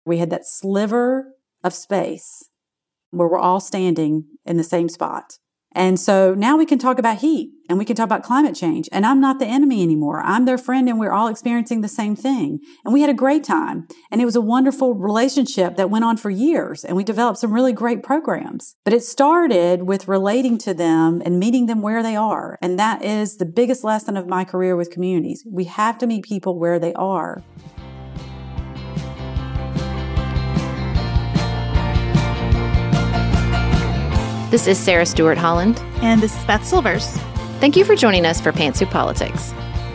We had that sliver of space where we're all standing in the same spot. And so now we can talk about heat and we can talk about climate change. And I'm not the enemy anymore. I'm their friend and we're all experiencing the same thing. And we had a great time. And it was a wonderful relationship that went on for years. And we developed some really great programs. But it started with relating to them and meeting them where they are. And that is the biggest lesson of my career with communities. We have to meet people where they are. This is Sarah Stewart Holland. And this is Beth Silvers. Thank you for joining us for Pantsuit Politics.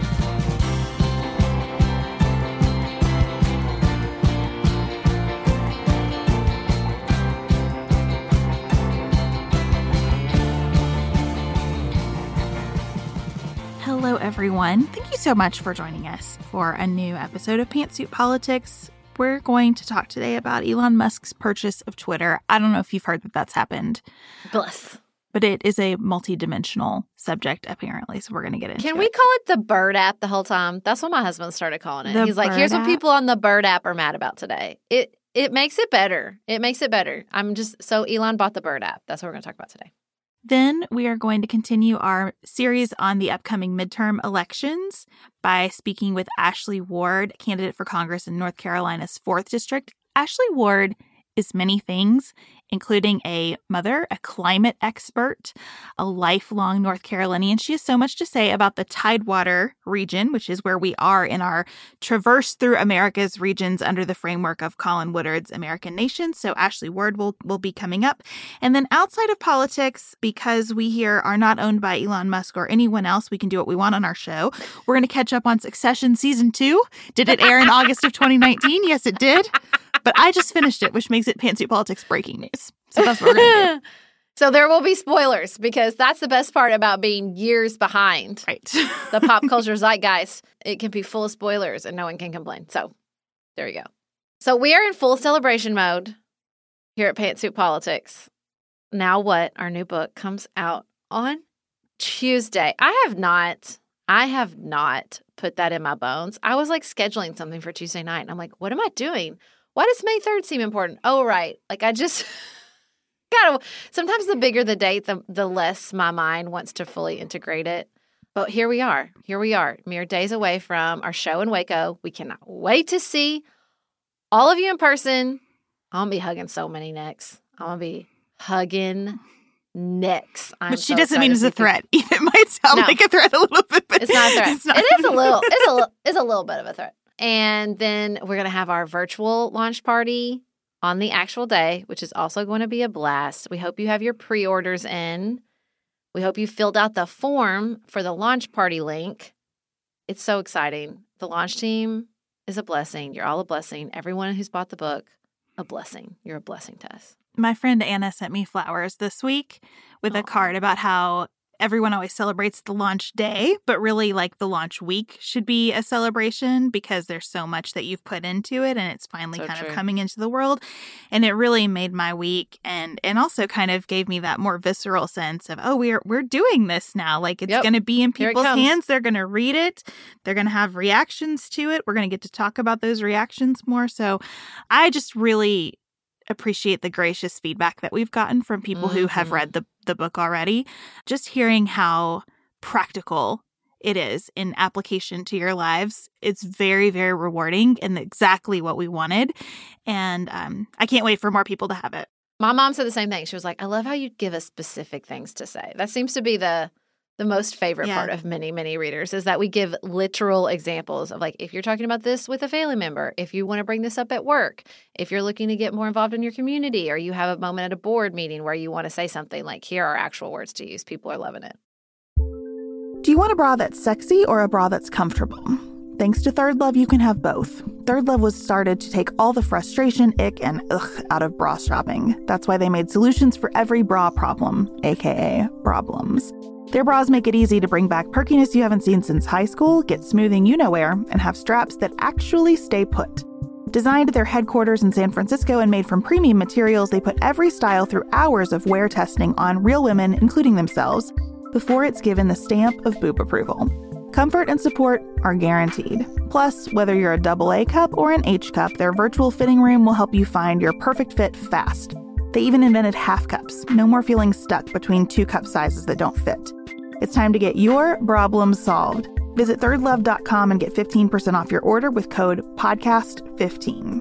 Hello, everyone. Thank you so much for joining us for a new episode of Pantsuit Politics. We're going to talk today about Elon Musk's purchase of Twitter. I don't know if you've heard that that's happened. Bless. But it is a multi-dimensional subject, apparently, so we're going to get into it. Can we call it the Bird app the whole time? That's what my husband started calling it. He's like, here's what people on the Bird app are mad about today. It makes it better. It makes it better. So Elon bought the Bird app. That's what we're going to talk about today. Then we are going to continue our series on the upcoming midterm elections by speaking with Ashley Ward, candidate for Congress in North Carolina's 4th District. Ashley Ward is many things, including a mother, a climate expert, a lifelong North Carolinian. She has so much to say about the Tidewater region, which is where we are in our traverse through America's regions under the framework of Colin Woodard's American Nation. So Ashley Ward will be coming up. And then outside of politics, because we here are not owned by Elon Musk or anyone else, we can do what we want on our show. We're going to catch up on Succession Season 2. Did it air in August of 2019? Yes, it did. But I just finished it, which makes it Pantsuit Politics breaking news. So that's what we're going to do. So there will be spoilers because that's the best part about being years behind. Right. The pop culture zeitgeist. It can be full of spoilers and no one can complain. So there you go. So we are in full celebration mode here at Pantsuit Politics. Now what? Our new book comes out on Tuesday. I have not put that in my bones. I was like scheduling something for Tuesday night and I'm like, what am I doing? Why does May 3rd seem important? Oh, right. Like I just sometimes the bigger the date, the less my mind wants to fully integrate it. But here we are. Mere days away from our show in Waco. We cannot wait to see all of you in person. I'm going to be hugging so many necks. I'm going to be hugging necks. But she doesn't mean it's a threat. It might sound like a threat a little bit, but it's not a threat. It is a little. It's a little bit of a threat. And then we're going to have our virtual launch party on the actual day, which is also going to be a blast. We hope you have your pre-orders in. We hope you filled out the form for the launch party link. It's so exciting. The launch team is a blessing. You're all a blessing. Everyone who's bought the book, a blessing. You're a blessing to us. My friend Anna sent me flowers this week with a card about how everyone always celebrates the launch day, but really like the launch week should be a celebration because there's so much that you've put into it and it's finally of coming into the world. And it really made my week and also kind of gave me that more visceral sense of, oh, we're doing this now. Like it's going to be in people's hands. They're going to read it. They're going to have reactions to it. We're going to get to talk about those reactions more. So I just really appreciate the gracious feedback that we've gotten from people who have read the book already. Just hearing how practical it is in application to your lives. It's very, very rewarding and exactly what we wanted. And I can't wait for more people to have it. My mom said the same thing. She was like, I love how you give us specific things to say. That seems to be the most favorite part of many, many readers is that we give literal examples of like, if you're talking about this with a family member, if you want to bring this up at work, if you're looking to get more involved in your community, or you have a moment at a board meeting where you want to say something, like here are actual words to use. People are loving it. Do you want a bra that's sexy or a bra that's comfortable? Thanks to Third Love, you can have both. Third Love was started to take all the frustration, ick, and ugh out of bra shopping. That's why they made solutions for every bra problem, aka problems. Their bras make it easy to bring back perkiness you haven't seen since high school, get smoothing you-know-where, and have straps that actually stay put. Designed at their headquarters in San Francisco and made from premium materials, they put every style through hours of wear testing on real women, including themselves, before it's given the stamp of boob approval. Comfort and support are guaranteed. Plus, whether you're a AA cup or an H cup, their virtual fitting room will help you find your perfect fit fast. They even invented half cups. No more feeling stuck between 2 cup sizes that don't fit. It's time to get your problems solved. Visit thirdlove.com and get 15% off your order with code PODCAST15.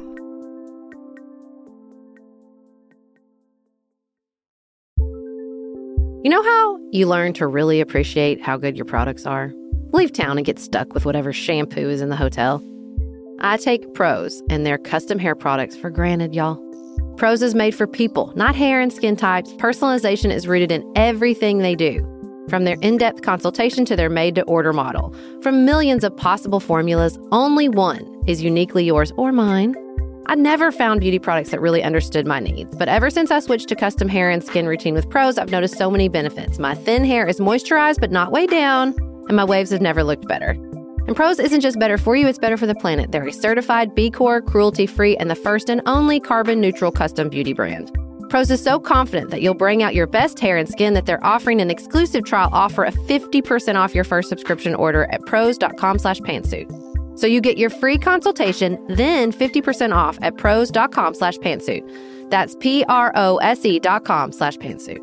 You know how you learn to really appreciate how good your products are? Leave town and get stuck with whatever shampoo is in the hotel. I take Prose and their custom hair products for granted, y'all. Prose is made for people, not hair and skin types. Personalization is rooted in everything they do. From their in-depth consultation to their made-to-order model. From millions of possible formulas, only one is uniquely yours or mine. I never found beauty products that really understood my needs, but ever since I switched to custom hair and skin routine with Prose, I've noticed so many benefits. My thin hair is moisturized but not weighed down, and my waves have never looked better. And Prose isn't just better for you, it's better for the planet. They're a certified B Corp, cruelty-free, and the first and only carbon-neutral custom beauty brand. Prose is so confident that you'll bring out your best hair and skin that they're offering an exclusive trial offer of 50% off your first subscription order at prose.com/pantsuit. So you get your free consultation, then 50% off at prose.com/pantsuit. That's PROSE.com/pantsuit.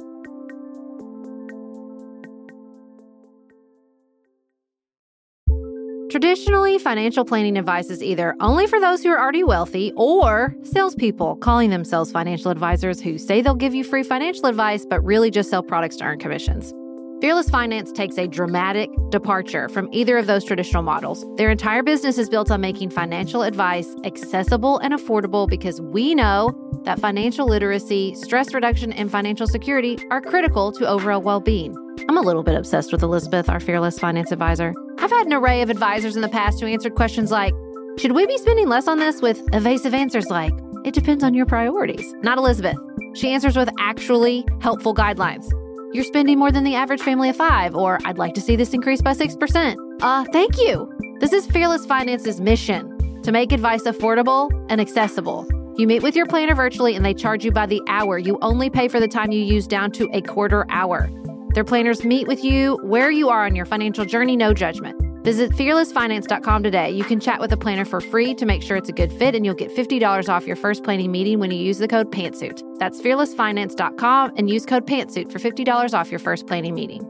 Traditionally, financial planning advice is either only for those who are already wealthy or salespeople calling themselves financial advisors who say they'll give you free financial advice but really just sell products to earn commissions. Fearless Finance takes a dramatic departure from either of those traditional models. Their entire business is built on making financial advice accessible and affordable because we know that financial literacy, stress reduction, and financial security are critical to overall well-being. I'm a little bit obsessed with Elizabeth, our Fearless Finance advisor. I've had an array of advisors in the past who answered questions like, should we be spending less on this, with evasive answers like, it depends on your priorities. Not Elizabeth. She answers with actually helpful guidelines. You're spending more than the average family of 5, or I'd like to see this increase by 6%. Thank you. This is Fearless Finance's mission, to make advice affordable and accessible. You meet with your planner virtually and they charge you by the hour. You only pay for the time you use down to a quarter hour. Their planners meet with you where you are on your financial journey, no judgment. Visit fearlessfinance.com today. You can chat with a planner for free to make sure it's a good fit, and you'll get $50 off your first planning meeting when you use the code PANTSUIT. That's fearlessfinance.com and use code PANTSUIT for $50 off your first planning meeting.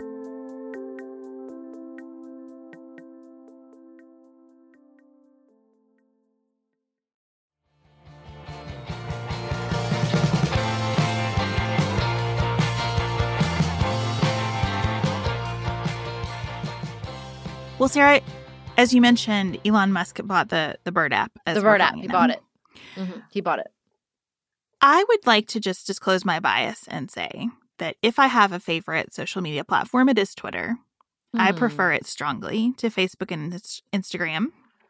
Well, Sarah, as you mentioned, Elon Musk bought the Bird app. The Bird app. He bought it. Mm-hmm. He bought it. I would like to just disclose my bias and say that if I have a favorite social media platform, it is Twitter. I prefer it strongly to Facebook and Instagram.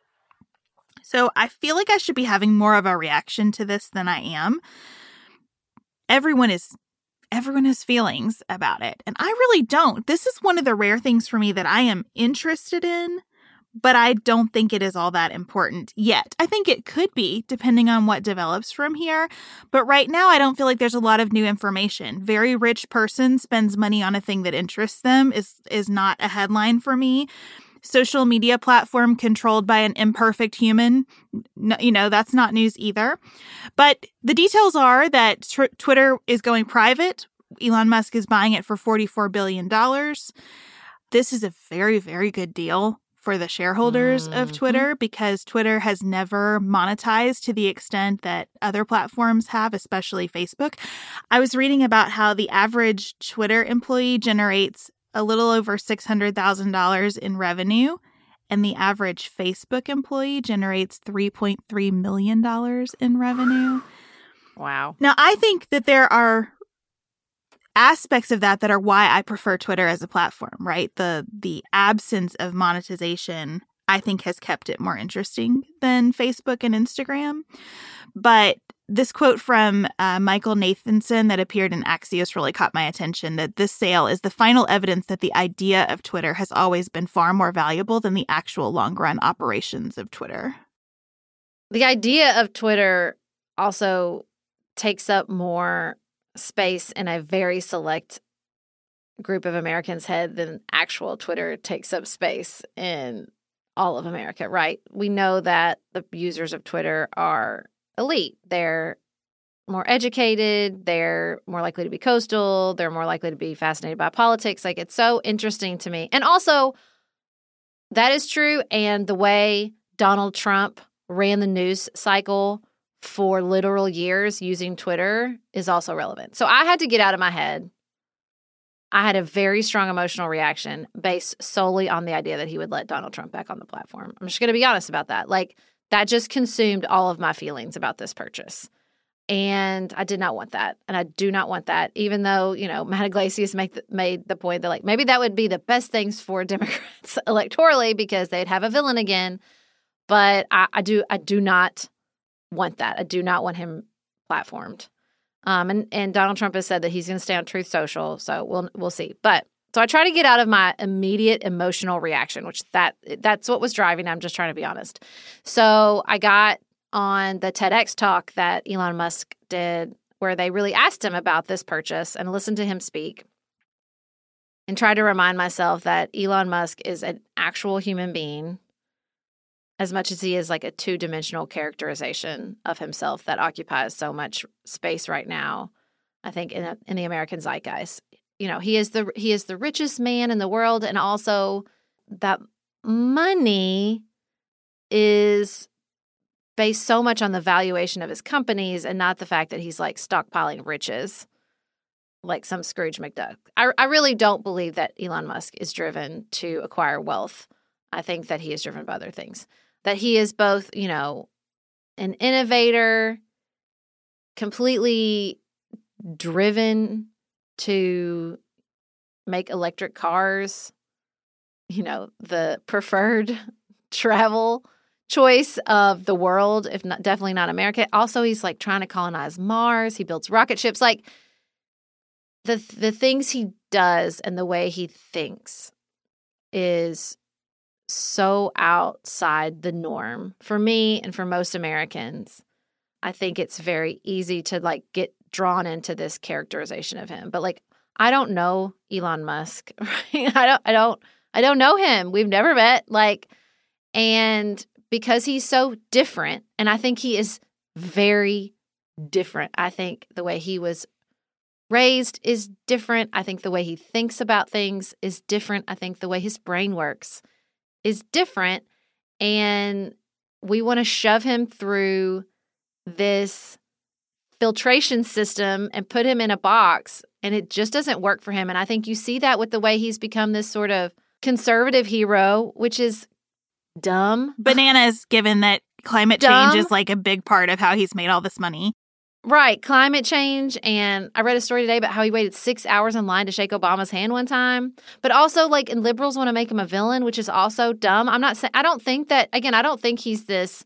So I feel like I should be having more of a reaction to this than I am. Everyone has feelings about it, and I really don't. This is one of the rare things for me that I am interested in, but I don't think it is all that important yet. I think it could be, depending on what develops from here. But right now, I don't feel like there's a lot of new information. Very rich person spends money on a thing that interests them is not a headline for me. Social media platform controlled by an imperfect human, that's not news either. But the details are that Twitter is going private. Elon Musk is buying it for $44 billion. This is a very, very good deal for the shareholders of Twitter, because Twitter has never monetized to the extent that other platforms have, especially Facebook. I was reading about how the average Twitter employee generates a little over $600,000 in revenue, and the average Facebook employee generates $3.3 million in revenue. Wow. Now, I think that there are aspects of that are why I prefer Twitter as a platform, right? The absence of monetization, I think, has kept it more interesting than Facebook and Instagram. But this quote from Michael Nathanson that appeared in Axios really caught my attention, that this sale is the final evidence that the idea of Twitter has always been far more valuable than the actual long-run operations of Twitter. The idea of Twitter also takes up more space in a very select group of Americans' head, then actual Twitter takes up space in all of America, right? We know that the users of Twitter are elite. They're more educated. They're more likely to be coastal. They're more likely to be fascinated by politics. Like, it's so interesting to me. And also, that is true. And the way Donald Trump ran the news cycle for literal years using Twitter is also relevant. So I had to get out of my head. I had a very strong emotional reaction based solely on the idea that he would let Donald Trump back on the platform. I'm just going to be honest about that. Like, that just consumed all of my feelings about this purchase. And I did not want that. And I do not want that, even though, Matt Iglesias made the point that, like, maybe that would be the best things for Democrats electorally because they'd have a villain again. But I do not want that. I do not want him platformed. And Donald Trump has said that he's going to stay on Truth Social, so we'll see. But so I try to get out of my immediate emotional reaction, which that's what was driving. I'm just trying to be honest. So I got on the TEDx talk that Elon Musk did, where they really asked him about this purchase, and listened to him speak, and tried to remind myself that Elon Musk is an actual human being, as much as he is like a two-dimensional characterization of himself that occupies so much space right now, I think, in the American zeitgeist. He is the richest man in the world, and also that money is based so much on the valuation of his companies and not the fact that he's like stockpiling riches like some Scrooge McDuck. I really don't believe that Elon Musk is driven to acquire wealth. I think that he is driven by other things. That he is both, an innovator, completely driven to make electric cars, the preferred travel choice of the world, if not, definitely not America. Also, he's like trying to colonize Mars. He builds rocket ships. Like, the things he does and the way he thinks is so outside the norm for me and for most Americans. I think it's very easy to like get drawn into this characterization of him. But like, I don't know Elon Musk, right? I don't know him. We've never met. Like, and because he's so different, and I think he is very different. I think the way he was raised is different. I think the way he thinks about things is different. I think the way his brain works is different. And we want to shove him through this filtration system and put him in a box, and it just doesn't work for him. And I think you see that with the way he's become this sort of conservative hero, which is dumb. Bananas, given that climate change is like a big part of how he's made all this money. Right. Climate change. And I read a story today about how he waited 6 hours in line to shake Obama's hand one time. But also, like, and liberals want to make him a villain, which is also dumb. I don't think that, again, I don't think he's this,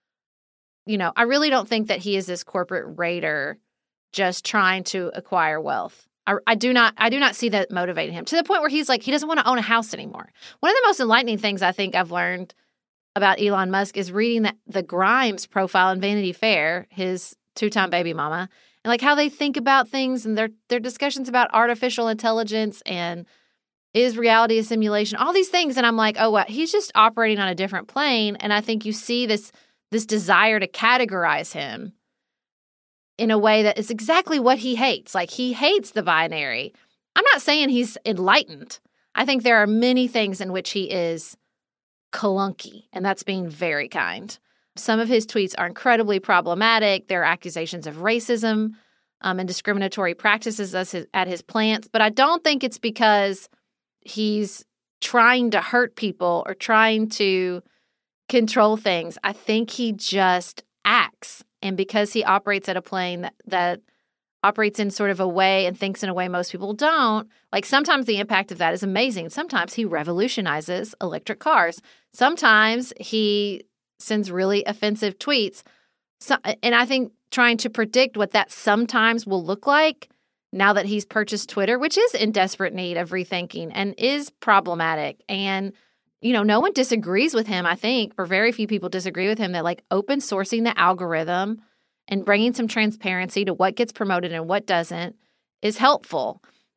I really don't think that he is this corporate raider just trying to acquire wealth. I do not see that motivating him to the point where he's like, he doesn't want to own a house anymore. One of the most enlightening things I think I've learned about Elon Musk is reading the Grimes profile in Vanity Fair, his two-time baby mama, and like how they think about things and their discussions about artificial intelligence and is reality a simulation, all these things. And I'm like, oh, what? He's just operating on a different plane. And I think you see this desire to categorize him in a way that is exactly what he hates. Like, he hates the binary. I'm not saying he's enlightened. I think there are many things in which he is clunky, and that's being very kind. Some of his tweets are incredibly problematic. There are accusations of racism and discriminatory practices at his plants. But I don't think it's because he's trying to hurt people or trying to control things. I think he just acts. And because he operates at a plane that operates in sort of a way and thinks in a way most people don't, like, sometimes the impact of that is amazing. Sometimes he revolutionizes electric cars. Sometimes he sends really offensive tweets. So, and I think trying to predict what that sometimes will look like now that he's purchased Twitter, which is in desperate need of rethinking and is problematic. And, no one disagrees with him, I think, or very few people disagree with him, that like open sourcing the algorithm and bringing some transparency to what gets promoted and what doesn't is helpful.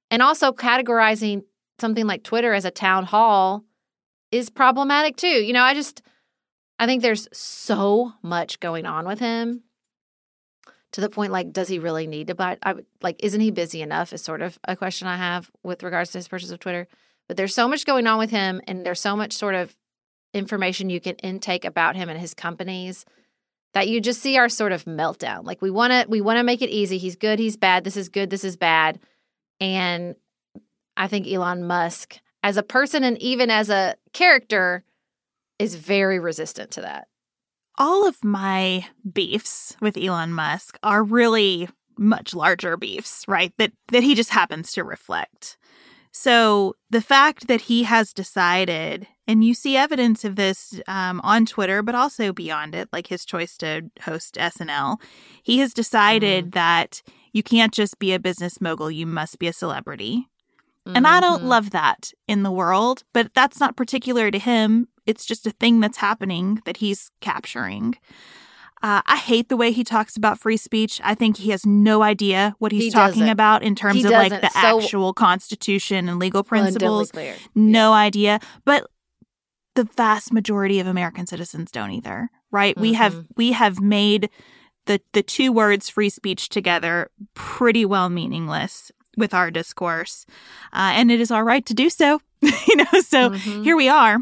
And also categorizing something like Twitter as a town hall is problematic too. You know, I think there's so much going on with him to the point, like, does he really need to buy? Isn't he busy enough is sort of a question I have with regards to his purchase of Twitter. But there's so much going on with him, and there's so much sort of information you can intake about him and his companies that you just see our sort of meltdown. Like, we want to make it easy. He's good, he's bad. This is good, this is bad. And I think Elon Musk, as a person and even as a character, is very resistant to that. All of my beefs with Elon Musk are really much larger beefs, right? That he just happens to reflect. So the fact that he has decided, and you see evidence of this on Twitter, but also beyond it, like his choice to host SNL, he has decided that you can't just be a business mogul, you must be a celebrity. And I don't love that in the world, but that's not particular to him. It's just a thing that's happening that he's capturing. I hate the way he talks about free speech. I think he has no idea what he's talking about in terms of like the actual Constitution and legal principles. No idea. But the vast majority of American citizens don't either, right? We have made the two words free speech together pretty well meaningless with our discourse. And it is our right to do so. So here we are.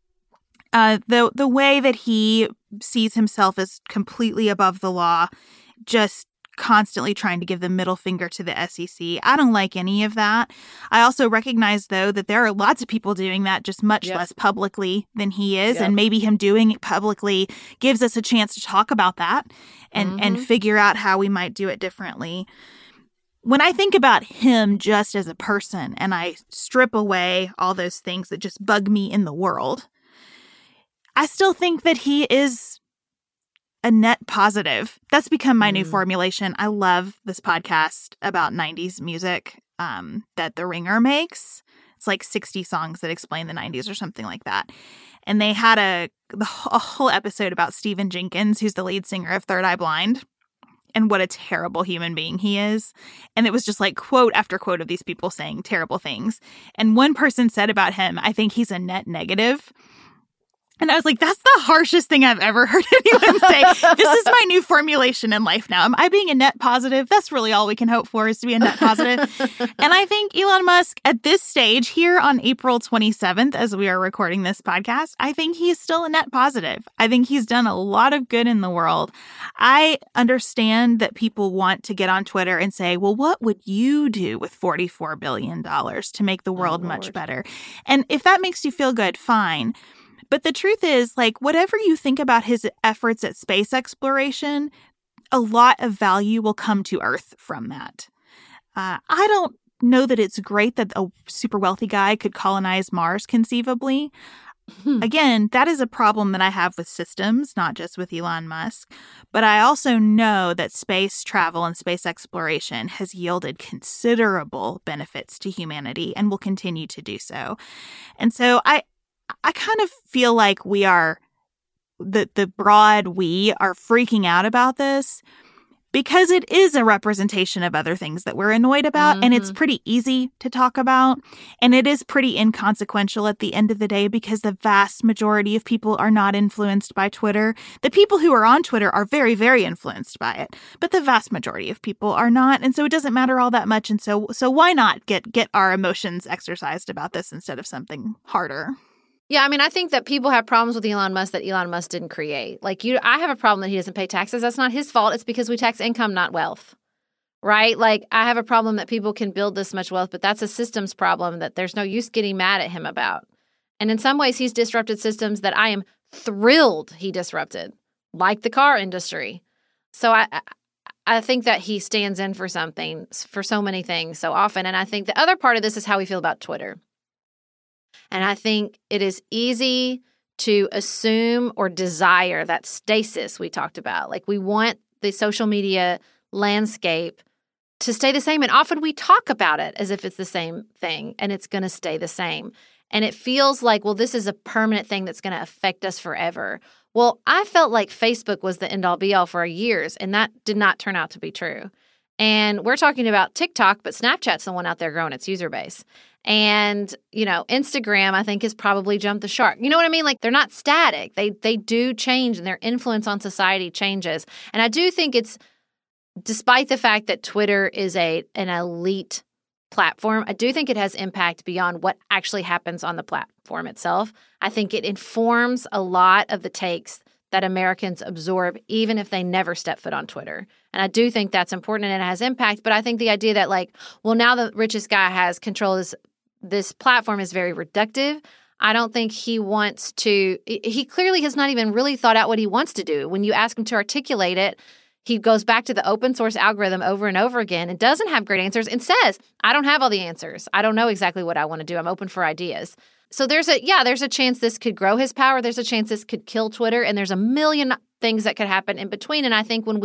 The way that he sees himself as completely above the law, just constantly trying to give the middle finger to the SEC. I don't like any of that. I also recognize, though, that there are lots of people doing that just much less publicly than he is. And maybe him doing it publicly gives us a chance to talk about that and figure out how we might do it differently. When I think about him just as a person and I strip away all those things that just bug me in the world, I still think that he is a net positive. That's become my new formulation. I love this podcast about 90s music that The Ringer makes. It's like 60 songs that explain the 90s or something like that. And they had a whole episode about Stephen Jenkins, who's the lead singer of Third Eye Blind, and what a terrible human being he is. And it was just like quote after quote of these people saying terrible things. And one person said about him, I think he's a net negative. And I was like, that's the harshest thing I've ever heard anyone say. This is my new formulation in life now. Am I being a net positive? That's really all we can hope for, is to be a net positive. And I think Elon Musk at this stage here on April 27th, as we are recording this podcast, I think he's still a net positive. I think he's done a lot of good in the world. I understand that people want to get on Twitter and say, well, what would you do with $44 billion to make the world much better? And if that makes you feel good, fine. But the truth is, like, whatever you think about his efforts at space exploration, a lot of value will come to Earth from that. I don't know that it's great that a super wealthy guy could colonize Mars conceivably. Again, that is a problem that I have with systems, not just with Elon Musk. But I also know that space travel and space exploration has yielded considerable benefits to humanity and will continue to do so. And so I kind of feel like we are, the broad we are freaking out about this because it is a representation of other things that we're annoyed about. And it's pretty easy to talk about. And it is pretty inconsequential at the end of the day because the vast majority of people are not influenced by Twitter. The people who are on Twitter are very, very influenced by it. But the vast majority of people are not. And so it doesn't matter all that much. And so why not get our emotions exercised about this instead of something harder? Yeah, I mean, I think that people have problems with Elon Musk that Elon Musk didn't create. Like, I have a problem that he doesn't pay taxes. That's not his fault. It's because we tax income, not wealth, right? Like, I have a problem that people can build this much wealth, but that's a systems problem that there's no use getting mad at him about. And in some ways, he's disrupted systems that I am thrilled he disrupted, like the car industry. So I think that he stands in for something, for so many things so often. And I think the other part of this is how we feel about Twitter. And I think it is easy to assume or desire that stasis we talked about. Like, we want the social media landscape to stay the same. And often we talk about it as if it's the same thing and it's going to stay the same. And it feels like, well, this is a permanent thing that's going to affect us forever. Well, I felt like Facebook was the end-all be-all for years, and that did not turn out to be true. And we're talking about TikTok, but Snapchat's the one out there growing its user base. And, Instagram, I think, has probably jumped the shark. You know what I mean? Like, they're not static. They do change, and their influence on society changes. And I do think it's, despite the fact that Twitter is an elite platform, I do think it has impact beyond what actually happens on the platform itself. I think it informs a lot of the takes that Americans absorb, even if they never step foot on Twitter. And I do think that's important and it has impact. But I think the idea that, now the richest guy has control of this platform is very reductive. I don't think he wants to – he clearly has not even really thought out what he wants to do. When you ask him to articulate it, he goes back to the open source algorithm over and over again and doesn't have great answers and says, I don't have all the answers. I don't know exactly what I want to do. I'm open for ideas. So there's a chance this could grow his power. There's a chance this could kill Twitter. And there's a million things that could happen in between. And I think when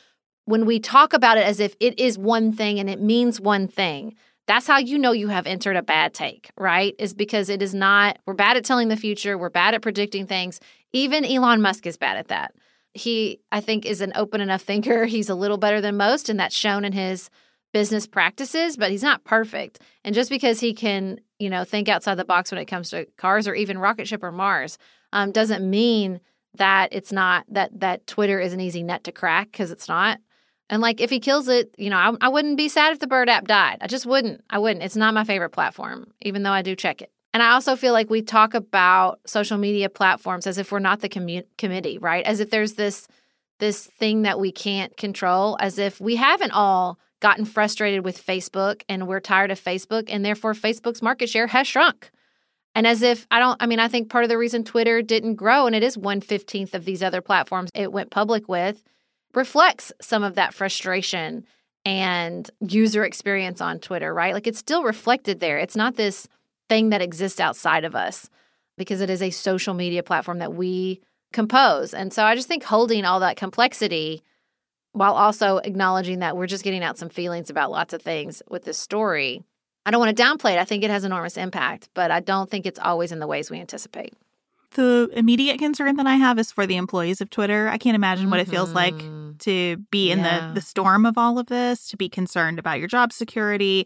we talk about it as if it is one thing and it means one thing, that's how you have entered a bad take, right? Is because it is not, we're bad at telling the future. We're bad at predicting things. Even Elon Musk is bad at that. He, I think, is an open enough thinker. He's a little better than most, and that's shown in his business practices, but he's not perfect. And just because he can, think outside the box when it comes to cars or even rocket ship or Mars, doesn't mean that it's not, that Twitter is an easy nut to crack, because it's not. And if he kills it, I wouldn't be sad if the Bird app died. I just wouldn't. I wouldn't. It's not my favorite platform, even though I do check it. And I also feel like we talk about social media platforms as if we're not the committee, right? As if there's this thing that we can't control, as if we haven't all gotten frustrated with Facebook and we're tired of Facebook, and therefore Facebook's market share has shrunk. And as if I think part of the reason Twitter didn't grow, and it is 1/15 of these other platforms it went public with, reflects some of that frustration and user experience on Twitter, right? It's still reflected there. It's not this thing that exists outside of us, because it is a social media platform that we compose. And so I just think holding all that complexity while also acknowledging that we're just getting out some feelings about lots of things with this story, I don't want to downplay it. I think it has enormous impact, but I don't think it's always in the ways we anticipate. The immediate concern that I have is for the employees of Twitter. I can't imagine what it feels like to be in the storm of all of this, to be concerned about your job security.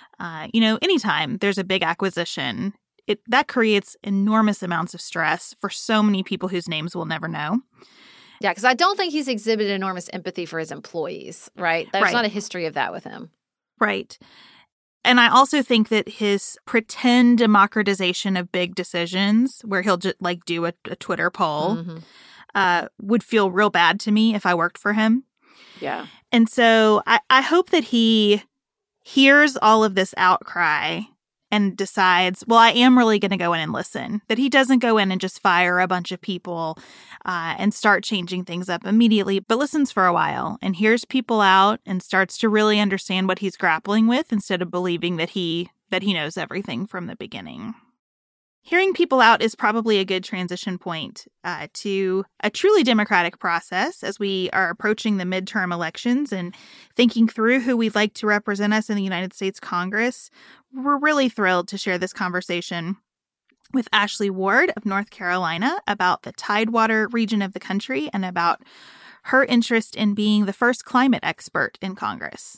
Anytime there's a big acquisition, that creates enormous amounts of stress for so many people whose names we'll never know. Yeah, because I don't think he's exhibited enormous empathy for his employees, right? There's not a history of that with him. Right. And I also think that his pretend democratization of big decisions, where he'll just do a Twitter poll, would feel real bad to me if I worked for him. Yeah. And so I hope that he hears all of this outcry and decides, well, I am really going to go in and listen. That he doesn't go in and just fire a bunch of people and start changing things up immediately, but listens for a while and hears people out and starts to really understand what he's grappling with, instead of believing that he knows everything from the beginning. Hearing people out is probably a good transition point to a truly democratic process as we are approaching the midterm elections and thinking through who we'd like to represent us in the United States Congress. We're really thrilled to share this conversation with Ashley Ward of North Carolina about the Tidewater region of the country and about her interest in being the first climate expert in Congress.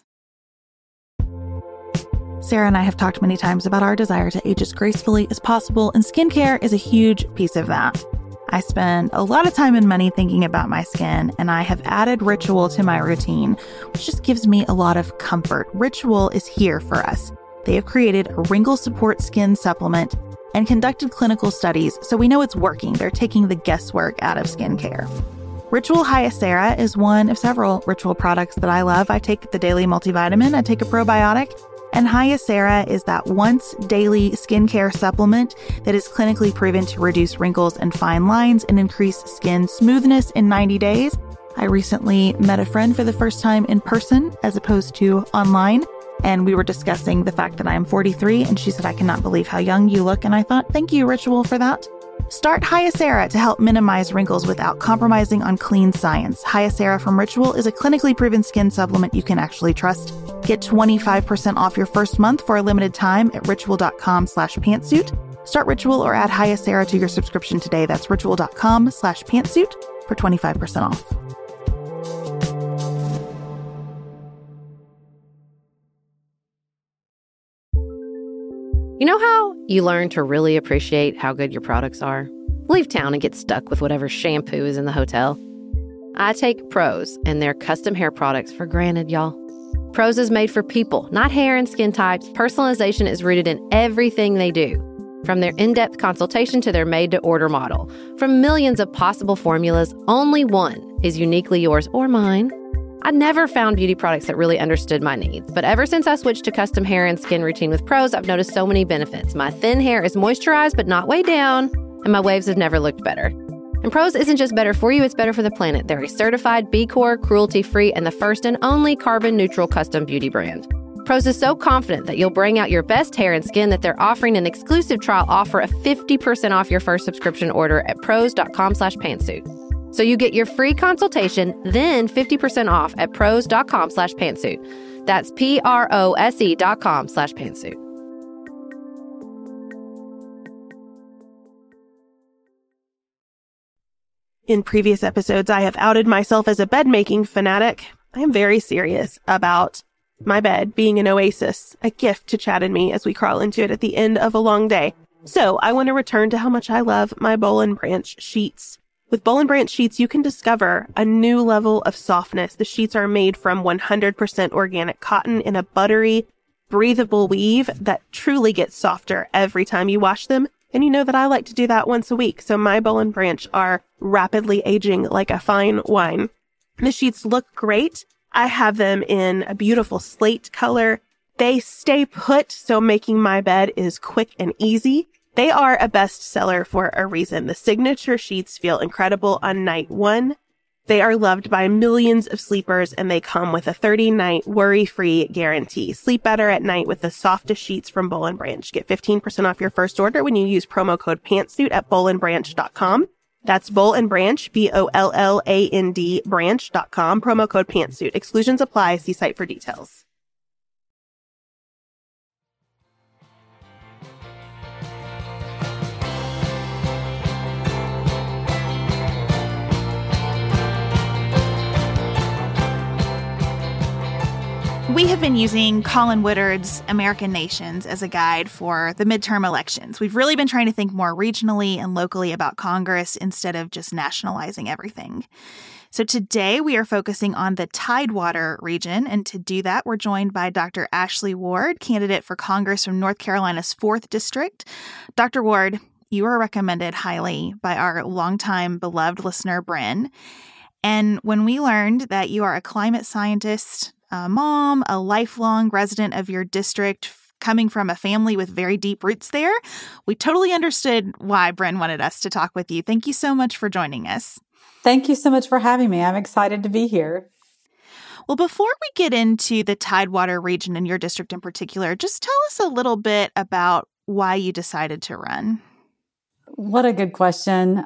Sarah and I have talked many times about our desire to age as gracefully as possible, and skincare is a huge piece of that. I spend a lot of time and money thinking about my skin, and I have added Ritual to my routine, which just gives me a lot of comfort. Ritual is here for us. They have created a wrinkle support skin supplement and conducted clinical studies, so we know it's working. They're taking the guesswork out of skincare. Ritual Hyacera is one of several Ritual products that I love. I take the daily multivitamin, I take a probiotic, and Hyacera is that once daily skincare supplement that is clinically proven to reduce wrinkles and fine lines and increase skin smoothness in 90 days. I recently met a friend for the first time in person as opposed to online, and we were discussing the fact that I am 43, and she said, I cannot believe how young you look. And I thought, thank you, Ritual, for that. Start Hyacera to help minimize wrinkles without compromising on clean science. Hyacera from Ritual is a clinically proven skin supplement you can actually trust. Get 25% off your first month for a limited time at ritual.com/pantsuit. Start Ritual or add Hyacera to your subscription today. That's ritual.com/pantsuit for 25% off. You know how you learn to really appreciate how good your products are? Leave town and get stuck with whatever shampoo is in the hotel. I take Prose and their custom hair products for granted, y'all. Prose is made for people, not hair and skin types. Personalization is rooted in everything they do. From their in-depth consultation to their made-to-order model. From millions of possible formulas, only one is uniquely yours or mine. I never found beauty products that really understood my needs, but ever since I switched to custom hair and skin routine with Prose, I've noticed so many benefits. My thin hair is moisturized but not weighed down, and my waves have never looked better. And Prose isn't just better for you, it's better for the planet. They're a certified B Corp, cruelty-free, and the first and only carbon-neutral custom beauty brand. Prose is so confident that you'll bring out your best hair and skin that they're offering an exclusive trial offer of 50% off your first subscription order at prose.com/pantsuit. So you get your free consultation, then 50% off at prose.com/pantsuit. That's prose.com/pantsuit. In previous episodes, I have outed myself as a bed-making fanatic. I am very serious about my bed being an oasis, a gift to Chad and me as we crawl into it at the end of a long day. So I want to return to how much I love my Boll & Branch sheets. With Boll & Branch sheets, you can discover a new level of softness. The sheets are made from 100% organic cotton in a buttery, breathable weave that truly gets softer every time you wash them. And you know that I like to do that once a week, so my Boll & Branch are rapidly aging like a fine wine. The sheets look great. I have them in a beautiful slate color. They stay put, so making my bed is quick and easy. They are a bestseller for a reason. The signature sheets feel incredible on night one. They are loved by millions of sleepers, and they come with a 30-night worry-free guarantee. Sleep better at night with the softest sheets from Boll & Branch. Get 15% off your first order when you use promo code PANTSUIT at bollandbranch.com. That's Boll & Branch, BOLLAND branch.com, promo code PANTSUIT. Exclusions apply. See site for details. We have been using Colin Woodard's American Nations as a guide for the midterm elections. We've really been trying to think more regionally and locally about Congress instead of just nationalizing everything. So today we are focusing on the Tidewater region, and to do that, we're joined by Dr. Ashley Ward, candidate for Congress from North Carolina's 4th District. Dr. Ward, you are recommended highly by our longtime beloved listener, Bryn. And when we learned that you are a climate scientist, a mom, a lifelong resident of your district, coming from a family with very deep roots there, we totally understood why Bryn wanted us to talk with you. Thank you so much for joining us. Thank you so much for having me. I'm excited to be here. Well, before we get into the Tidewater region and your district in particular, just tell us a little bit about why you decided to run. What a good question.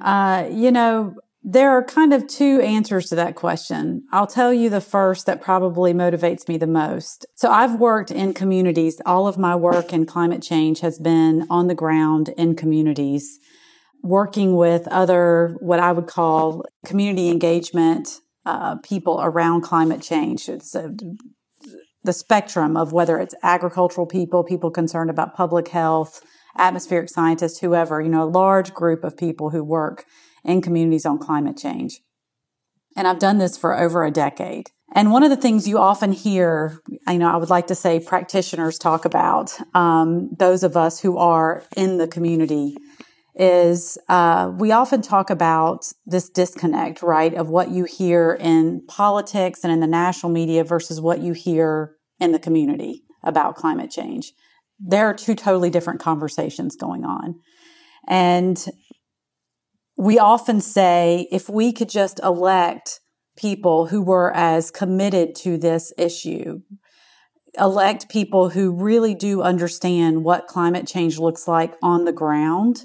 There are kind of two answers to that question. I'll tell you the first that probably motivates me the most. So I've worked in communities. All of my work in climate change has been on the ground in communities, working with other, what I would call community engagement people around climate change. It's the spectrum of whether it's agricultural people concerned about public health, atmospheric scientists, whoever, a large group of people who work in communities on climate change. And I've done this for over a decade. And one of the things you often hear, I would like to say practitioners talk about, those of us who are in the community, is we often talk about this disconnect, right, of what you hear in politics and in the national media versus what you hear in the community about climate change. There are two totally different conversations going on. And we often say, if we could just elect people who were as committed to this issue, elect people who really do understand what climate change looks like on the ground,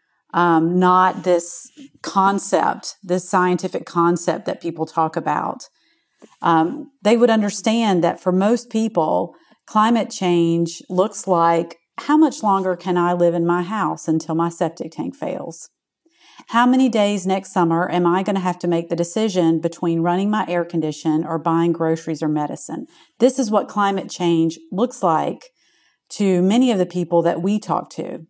not this concept, this scientific concept that people talk about, they would understand that for most people, climate change looks like, how much longer can I live in my house until my septic tank fails? How many days next summer am I going to have to make the decision between running my air condition or buying groceries or medicine? This is what climate change looks like to many of the people that we talk to.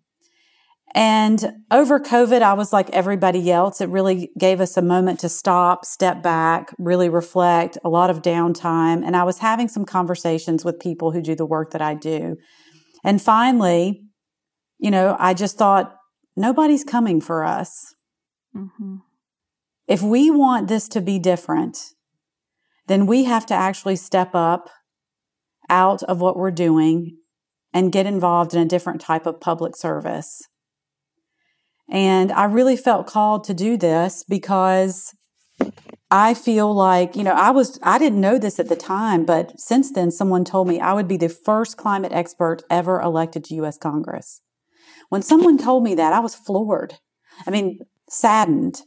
And over COVID, I was like everybody else. It really gave us a moment to stop, step back, really reflect, a lot of downtime. And I was having some conversations with people who do the work that I do. And finally, I just thought, nobody's coming for us. Mm-hmm. If we want this to be different, then we have to actually step up out of what we're doing and get involved in a different type of public service. And I really felt called to do this because I feel like, I didn't know this at the time, but since then, someone told me I would be the first climate expert ever elected to U.S. Congress. When someone told me that, I was floored. Saddened.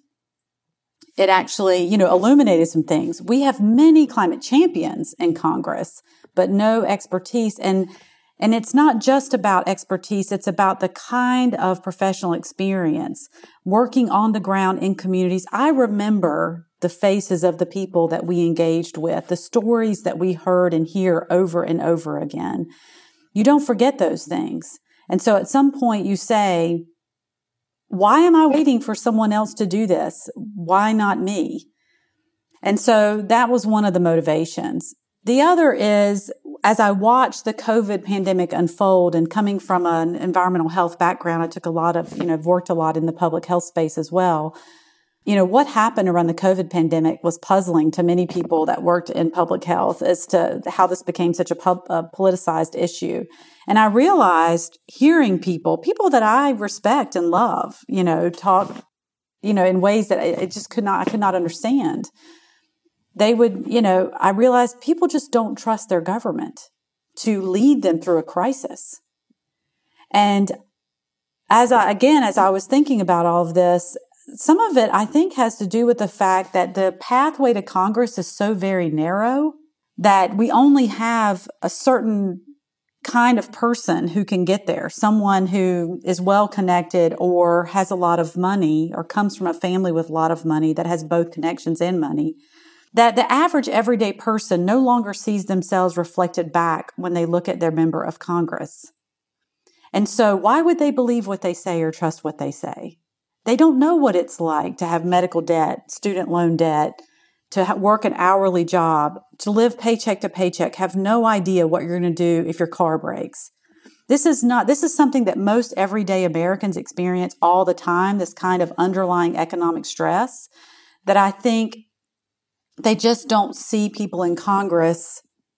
It actually, illuminated some things. We have many climate champions in Congress, but no expertise. And it's not just about expertise. It's about the kind of professional experience, working on the ground in communities. I remember the faces of the people that we engaged with, the stories that we heard and hear over and over again. You don't forget those things. And so at some point you say, why am I waiting for someone else to do this? Why not me? And so that was one of the motivations. The other is, as I watched the COVID pandemic unfold and coming from an environmental health background, I took a lot of, worked a lot in the public health space as well. What happened around the COVID pandemic was puzzling to many people that worked in public health as to how this became such a politicized issue. And I realized hearing people that I respect and love, talk, in ways that I could not understand. They would, I realized people just don't trust their government to lead them through a crisis. And as I was thinking about all of this, some of it I think has to do with the fact that the pathway to Congress is so very narrow that we only have a certain kind of person who can get there, someone who is well connected or has a lot of money or comes from a family with a lot of money that has both connections and money. That the average everyday person no longer sees themselves reflected back when they look at their member of Congress. And so why would they believe what they say or trust what they say? They don't know what it's like to have medical debt, student loan debt, to work an hourly job, to live paycheck to paycheck, have no idea what you're going to do if your car breaks. This is something that most everyday Americans experience all the time, this kind of underlying economic stress that I think they just don't see people in Congress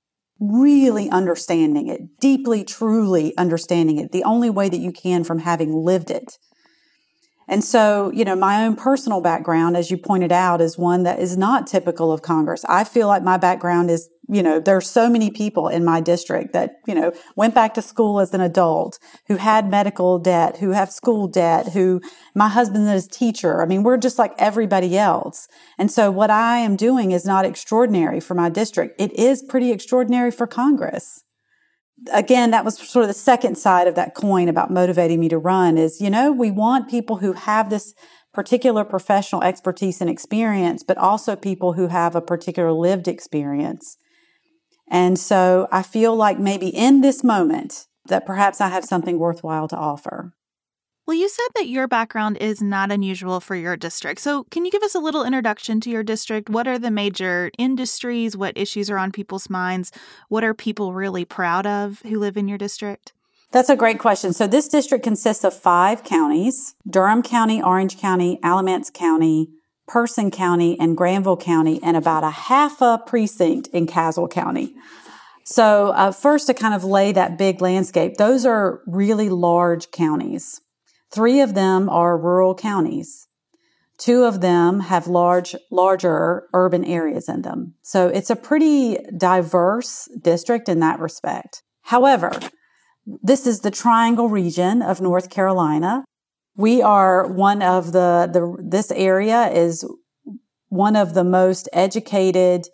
really understanding it, deeply, truly understanding it, the only way that you can from having lived it. And so, my own personal background, as you pointed out, is one that is not typical of Congress. I feel like my background is, there are so many people in my district that, went back to school as an adult, who had medical debt, who have school debt, my husband is a teacher. We're just like everybody else. And so what I am doing is not extraordinary for my district. It is pretty extraordinary for Congress. Again, that was sort of the second side of that coin about motivating me to run is, we want people who have this particular professional expertise and experience, but also people who have a particular lived experience. And so I feel like maybe in this moment that perhaps I have something worthwhile to offer. Well, you said that your background is not unusual for your district. So can you give us a little introduction to your district? What are the major industries? What issues are on people's minds? What are people really proud of who live in your district? That's a great question. So this district consists of 5 counties: Durham County, Orange County, Alamance County, Person County, and Granville County, and about a half a precinct in Caswell County. So first, to kind of lay that big landscape, those are really large counties. 3 of them are rural counties. 2 of them have larger urban areas in them. So it's a pretty diverse district in that respect. However, this is the Triangle region of North Carolina. We are one of this area is one of the most educated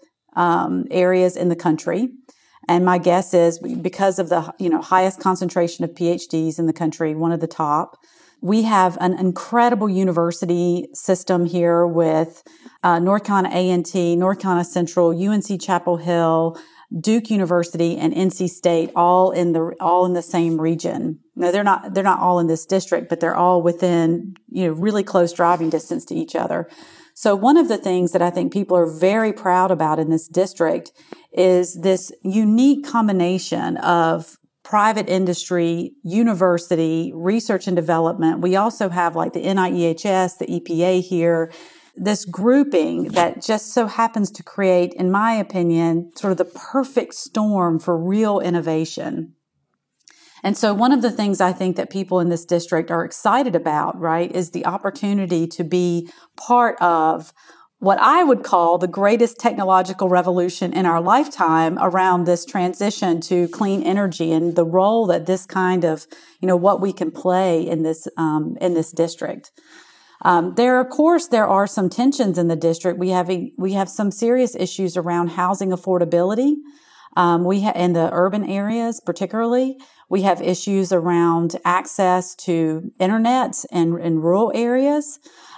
areas in the country. And my guess is because of the highest concentration of PhDs in the country, one of the top. We have an incredible university system here with North Carolina A&T, North Carolina Central, UNC Chapel Hill, Duke University, and NC State, all in the same region. Now they're not all in this district, but they're all within really close driving distance to each other. So one of the things that I think people are very proud about in this district is this unique combination of private industry, university, research and development. We also have like the NIEHS, the EPA here, this grouping that just so happens to create, in my opinion, sort of the perfect storm for real innovation. And so one of the things I think that people in this district are excited about, right, is the opportunity to be part of what I would call the greatest technological revolution in our lifetime around this transition to clean energy and the role that this kind of, what we can play in this district. There are some tensions in the district. We have some serious issues around housing affordability. In the urban areas, particularly, we have issues around access to internet and in rural areas.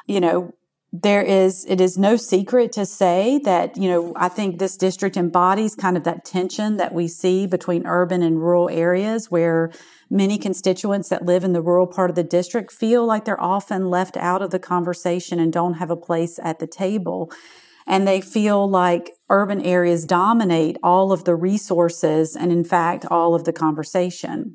It is no secret to say that, I think this district embodies kind of that tension that we see between urban and rural areas, where many constituents that live in the rural part of the district feel like they're often left out of the conversation and don't have a place at the table. And they feel like urban areas dominate all of the resources and, in fact, all of the conversation.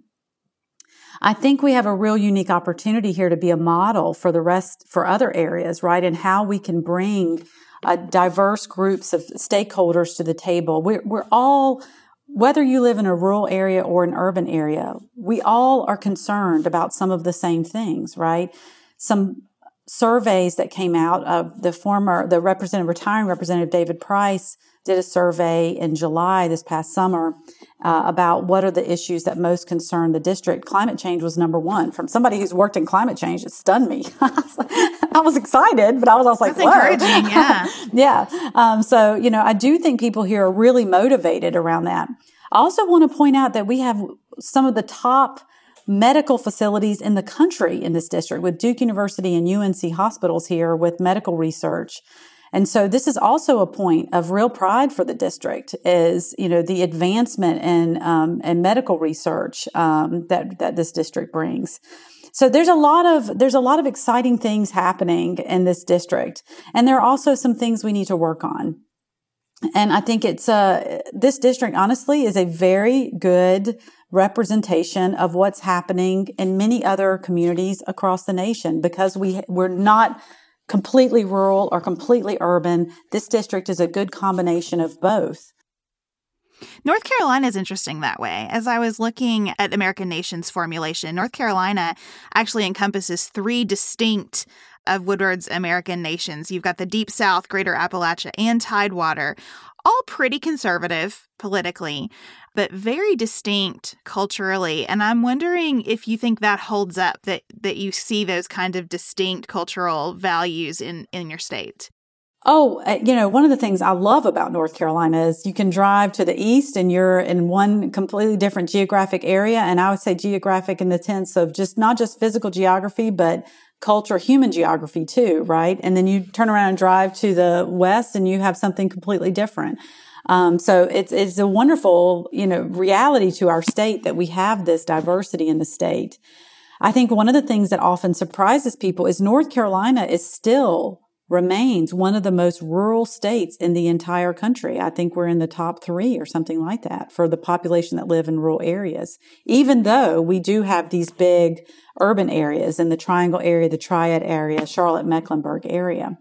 I think we have a real unique opportunity here to be a model for other areas, right? And how we can bring diverse groups of stakeholders to the table. We're all, whether you live in a rural area or an urban area, we all are concerned about some of the same things, right? Some surveys that came out of retiring representative David Price did a survey in July this past summer about what are the issues that most concern the district. Climate change was number one. From somebody who's worked in climate change, it stunned me. I was excited, but I was also like, that's encouraging, yeah. Yeah. So, I do think people here are really motivated around that. I also want to point out that we have some of the top medical facilities in the country in this district, with Duke University and UNC hospitals here with medical research. And so this is also a point of real pride for the district, is, the advancement in medical research that this district brings. So there's a lot of exciting things happening in this district, and there are also some things we need to work on. And I think this district, honestly, is a very good representation of what's happening in many other communities across the nation, because we're not completely rural or completely urban. This district is a good combination of both. North Carolina is interesting that way. As I was looking at American Nations formulation, North Carolina actually encompasses three distinct of Woodward's American Nations. You've got the Deep South, Greater Appalachia, and Tidewater, all pretty conservative politically, but very distinct culturally. And I'm wondering if you think that holds up, that you see those kind of distinct cultural values in your state. Oh, one of the things I love about North Carolina is you can drive to the east and you're in one completely different geographic area. And I would say geographic in the sense of not just physical geography, but culture, human geography too, right? And then you turn around and drive to the west and you have something completely different. So it's a wonderful, reality to our state that we have this diversity in the state. I think one of the things that often surprises people is North Carolina remains one of the most rural states in the entire country. I think we're in the top 3 or something like that for the population that live in rural areas, even though we do have these big urban areas in the Triangle area, the Triad area, Charlotte-Mecklenburg area.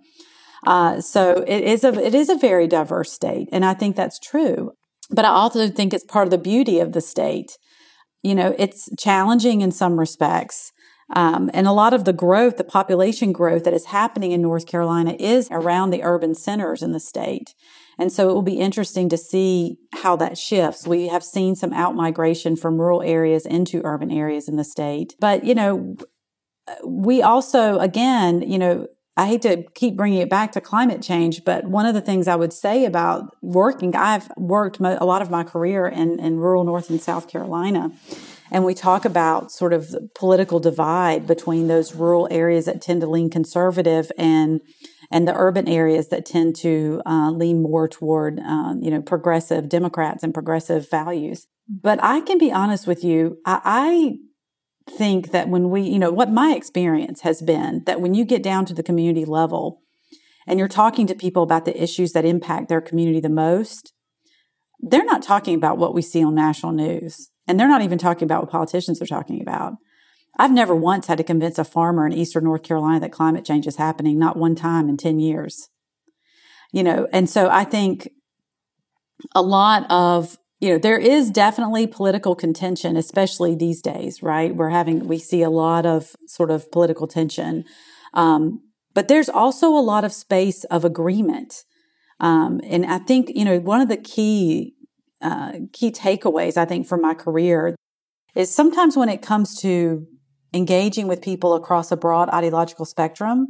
So it is a very diverse state, and I think that's true. But I also think it's part of the beauty of the state. It's challenging in some respects. And a lot of the population growth that is happening in North Carolina is around the urban centers in the state. And so it will be interesting to see how that shifts. We have seen some outmigration from rural areas into urban areas in the state. But, we also, again, I hate to keep bringing it back to climate change, but one of the things I would say about I've worked a lot of my career in rural North and South Carolina. And we talk about sort of the political divide between those rural areas that tend to lean conservative and the urban areas that tend to lean more toward, progressive Democrats and progressive values. But I can be honest with you, I think that when what my experience has been, that when you get down to the community level and you're talking to people about the issues that impact their community the most, they're not talking about what we see on national news. And they're not even talking about what politicians are talking about. I've never once had to convince a farmer in Eastern North Carolina that climate change is happening, not one time in 10 years. And so I think a lot of, there is definitely political contention, especially these days, right? We see a lot of sort of political tension. But there's also a lot of space of agreement. And I think, one of the key takeaways, I think, from my career is sometimes when it comes to engaging with people across a broad ideological spectrum,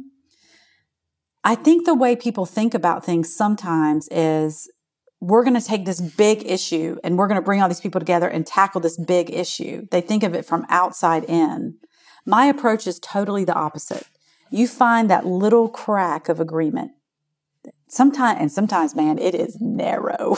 I think the way people think about things sometimes is we're going to take this big issue and we're going to bring all these people together and tackle this big issue. They think of it from outside in. My approach is totally the opposite. You find that little crack of agreement. Sometimes, man, it is narrow.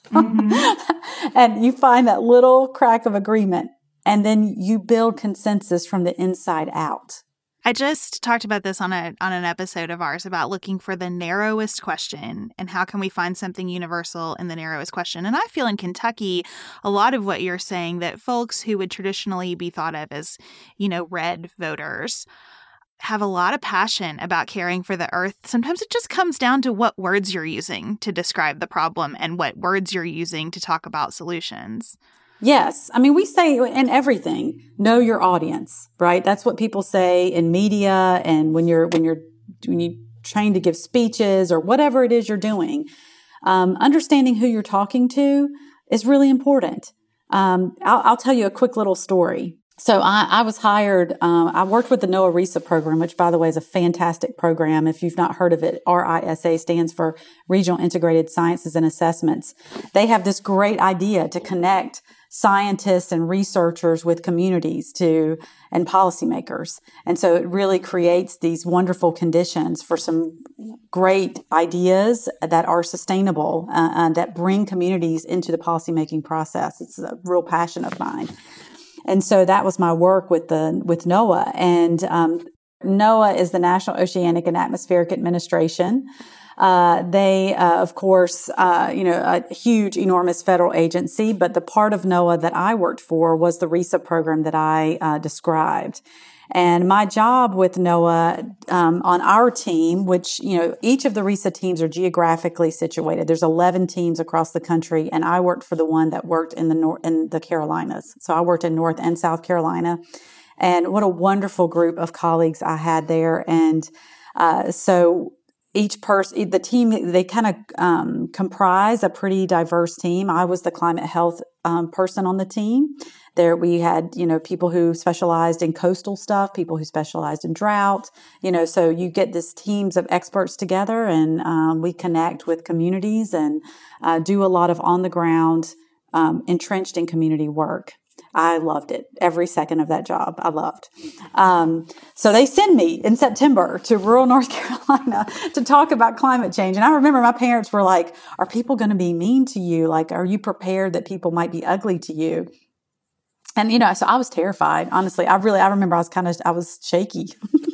Mm-hmm. And you find that little crack of agreement, and then you build consensus from the inside out. I just talked about this on an episode of ours about looking for the narrowest question and how can we find something universal in the narrowest question. And I feel in Kentucky, a lot of what you're saying, that folks who would traditionally be thought of as, red voters have a lot of passion about caring for the earth. Sometimes it just comes down to what words you're using to describe the problem and what words you're using to talk about solutions. Yes. I mean, we say in everything, know your audience, right? That's what people say in media and when you're trained to give speeches or whatever it is you're doing. Understanding who you're talking to is really important. I'll tell you a quick little story. So I was hired, I worked with the NOAA RISA program, which, by the way, is a fantastic program. If you've not heard of it, RISA stands for Regional Integrated Sciences and Assessments. They have this great idea to connect scientists and researchers with communities and policymakers. And so it really creates these wonderful conditions for some great ideas that are sustainable, and that bring communities into the policymaking process. It's a real passion of mine. And so that was my work with NOAA. And NOAA is the National Oceanic and Atmospheric Administration. They, of course, a huge, enormous federal agency. But the part of NOAA that I worked for was the RISA program that I described. And my job with NOAA on our team, which, each of the RISA teams are geographically situated. There's 11 teams across the country, and I worked for the one that worked in the Carolinas. So I worked in North and South Carolina. And what a wonderful group of colleagues I had there. And so each person, the team, they kind of comprise a pretty diverse team. I was the climate health person on the team. There we had, people who specialized in coastal stuff, people who specialized in drought, so you get these teams of experts together and we connect with communities and do a lot of on the ground, entrenched in community work. I loved it. Every second of that job, I loved. So they send me in September to rural North Carolina to talk about climate change. And I remember my parents were like, are people going to be mean to you? Like, are you prepared that people might be ugly to you? And, so I was terrified. Honestly, I remember I was shaky.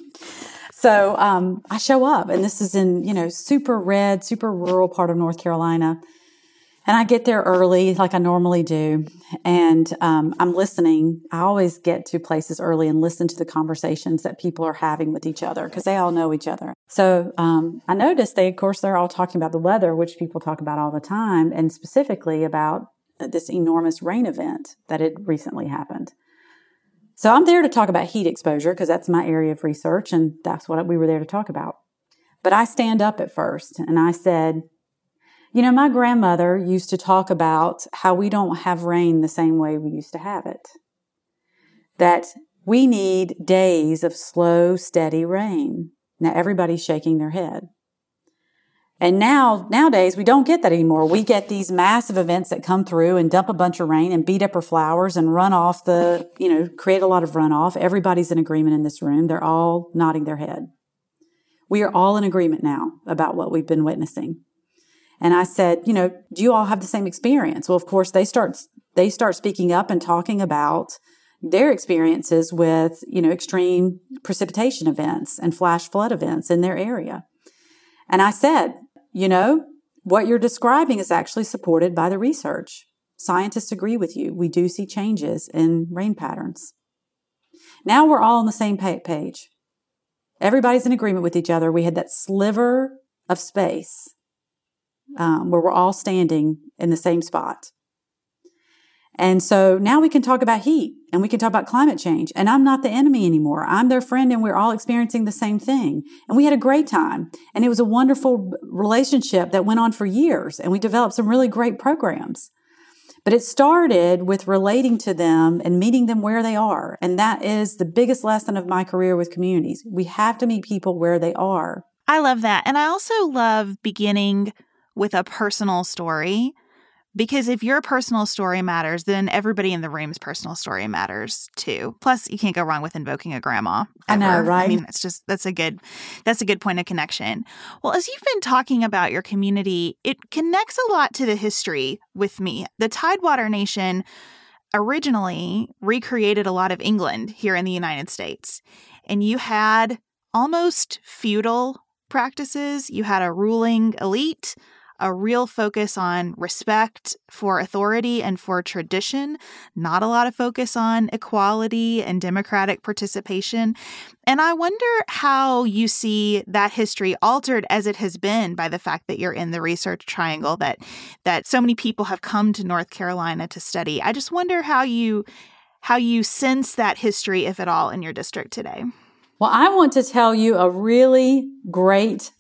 So I show up, and this is in, super red, super rural part of North Carolina. And I get there early, like I normally do. And I'm listening. I always get to places early and listen to the conversations that people are having with each other because they all know each other. So I noticed they're all talking about the weather, which people talk about all the time, and specifically about this enormous rain event that had recently happened. So I'm there to talk about heat exposure because that's my area of research, and that's what we were there to talk about. But I stand up at first and I said, my grandmother used to talk about how we don't have rain the same way we used to have it. That we need days of slow, steady rain. Now everybody's shaking their head. And nowadays, we don't get that anymore. We get these massive events that come through and dump a bunch of rain and beat up our flowers and run off create a lot of runoff. Everybody's in agreement in this room. They're all nodding their head. We are all in agreement now about what we've been witnessing. And I said, do you all have the same experience? Well, of course, they start speaking up and talking about their experiences with, extreme precipitation events and flash flood events in their area. And I said, what you're describing is actually supported by the research. Scientists agree with you. We do see changes in rain patterns. Now we're all on the same page. Everybody's in agreement with each other. We had that sliver of space where we're all standing in the same spot. And so now we can talk about heat and we can talk about climate change. And I'm not the enemy anymore. I'm their friend and we're all experiencing the same thing. And we had a great time. And it was a wonderful relationship that went on for years. And we developed some really great programs. But it started with relating to them and meeting them where they are. And that is the biggest lesson of my career with communities. We have to meet people where they are. I love that. And I also love beginning with a personal story. Because if your personal story matters, then everybody in the room's personal story matters too. Plus, you can't go wrong with invoking a grandma. Ever. I know, right? I mean, that's a good point of connection. Well, as you've been talking about your community, it connects a lot to the history with me. The Tidewater Nation originally recreated a lot of England here in the United States. And you had almost feudal practices. You had a ruling elite, a real focus on respect for authority and for tradition, not a lot of focus on equality and democratic participation. And I wonder how you see that history altered as it has been by the fact that you're in the Research Triangle, that so many people have come to North Carolina to study. I just wonder how you sense that history, if at all, in your district today. Well, I want to tell you a really great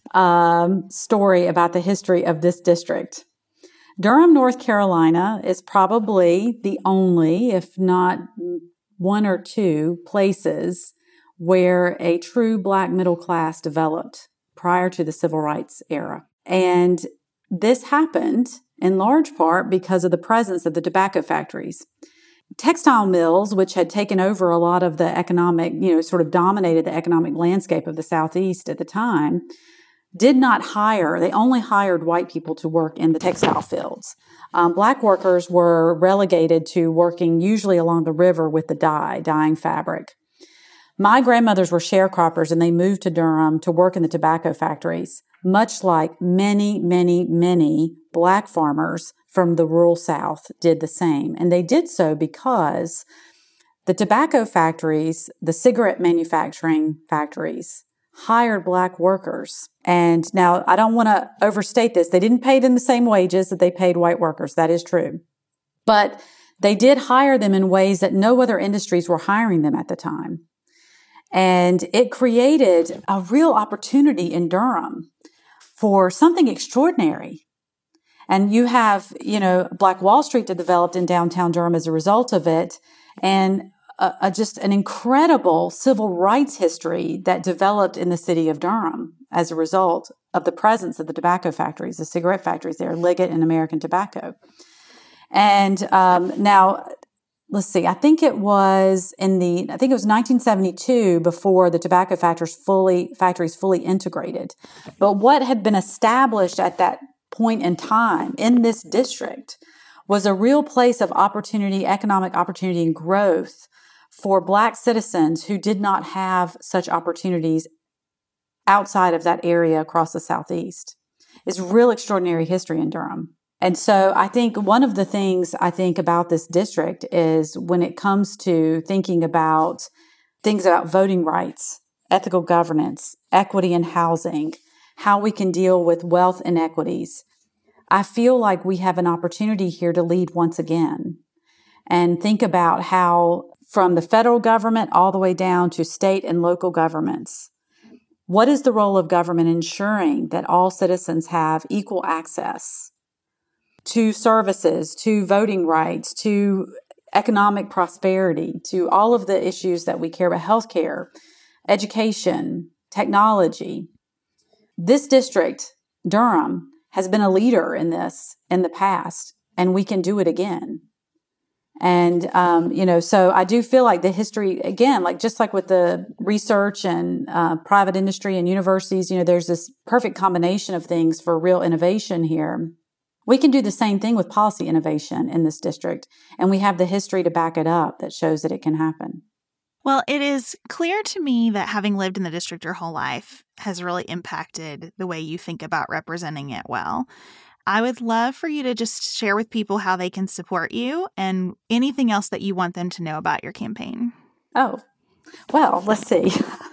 story about the history of this district. Durham, North Carolina is probably the only, if not one or two, places where a true Black middle class developed prior to the Civil Rights era. And this happened in large part because of the presence of the tobacco factories. Textile mills, which had taken over a lot of the economic, sort of dominated the economic landscape of the Southeast at the time, did not hire. They only hired white people to work in the textile fields. Black workers were relegated to working usually along the river with the dyeing fabric. My grandmothers were sharecroppers and they moved to Durham to work in the tobacco factories, much like many, many, many Black farmers from the rural South did the same. And they did so because the tobacco factories, the cigarette manufacturing factories, hired Black workers. And now I don't want to overstate this. They didn't pay them the same wages that they paid white workers. That is true. But they did hire them in ways that no other industries were hiring them at the time. And it created a real opportunity in Durham for something extraordinary. And you have, Black Wall Street that developed in downtown Durham as a result of it, and just an incredible civil rights history that developed in the city of Durham as a result of the presence of the tobacco factories, the cigarette factories there, Liggett and American Tobacco. And now, let's see, I think it was 1972 before the tobacco factories fully integrated. But what had been established at that point in time in this district was a real place of opportunity, economic opportunity and growth for Black citizens who did not have such opportunities outside of that area across the Southeast. It's real extraordinary history in Durham. And so I think one of the things I think about this district is when it comes to thinking about things about voting rights, ethical governance, equity in housing, how we can deal with wealth inequities. I feel like we have an opportunity here to lead once again and think about how from the federal government all the way down to state and local governments, what is the role of government ensuring that all citizens have equal access to services, to voting rights, to economic prosperity, to all of the issues that we care about, healthcare, education, technology. This district, Durham, has been a leader in this in the past, and we can do it again. And, so I do feel like the history, again, like just like with the research and private industry and universities, there's this perfect combination of things for real innovation here. We can do the same thing with policy innovation in this district, and we have the history to back it up that shows that it can happen. Well, it is clear to me that having lived in the district your whole life has really impacted the way you think about representing it well. I would love for you to just share with people how they can support you and anything else that you want them to know about your campaign. Oh, well, let's see.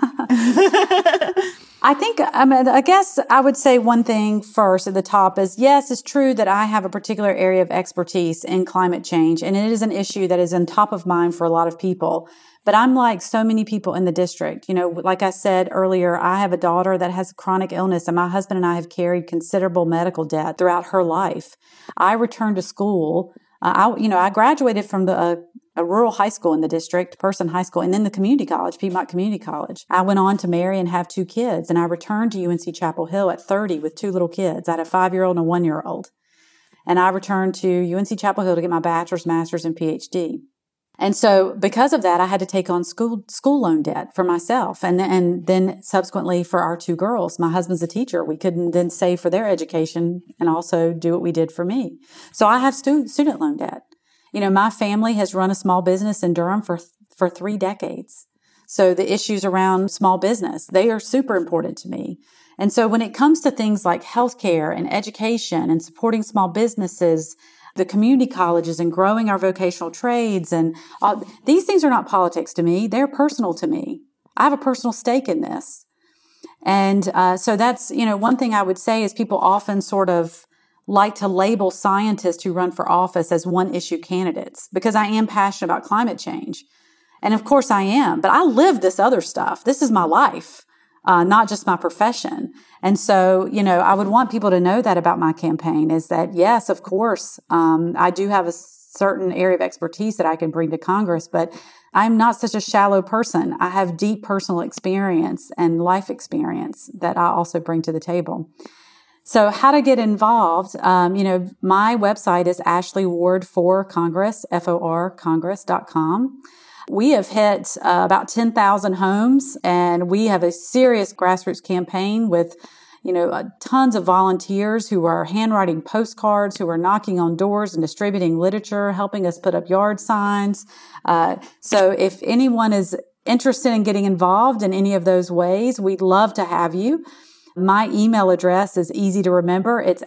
I guess I would say one thing first at the top is, yes, it's true that I have a particular area of expertise in climate change, and it is an issue that is on top of mind for a lot of people. But I'm like so many people in the district. Like I said earlier, I have a daughter that has chronic illness, and my husband and I have carried considerable medical debt throughout her life. I returned to school. I graduated from a rural high school in the district, Person High School, and then the community college, Piedmont Community College. I went on to marry and have 2 kids, and I returned to UNC Chapel Hill at 30 with 2 little kids. I had a 5-year-old and a 1-year-old. And I returned to UNC Chapel Hill to get my bachelor's, master's, and PhD. And so because of that, I had to take on school loan debt for myself. And then subsequently for our 2 girls. My husband's a teacher. We couldn't then save for their education and also do what we did for me. So I have student loan debt. My family has run a small business in Durham for 3 decades. So the issues around small business, they are super important to me. And so when it comes to things like healthcare and education and supporting small businesses, the community colleges and growing our vocational trades, and these things are not politics to me. They're personal to me. I have a personal stake in this. And so that's, one thing I would say is people often sort of like to label scientists who run for office as one-issue candidates because I am passionate about climate change. And of course I am, but I live this other stuff. This is my life. Not just my profession. And so, I would want people to know that about my campaign is that, yes, of course, I do have a certain area of expertise that I can bring to Congress, but I'm not such a shallow person. I have deep personal experience and life experience that I also bring to the table. So how to get involved? My website is Ashley Ward for Congress, FOR Congress.com. We have hit about 10,000 homes, and we have a serious grassroots campaign with, tons of volunteers who are handwriting postcards, who are knocking on doors and distributing literature, helping us put up yard signs. So if anyone is interested in getting involved in any of those ways, we'd love to have you. My email address is easy to remember. It's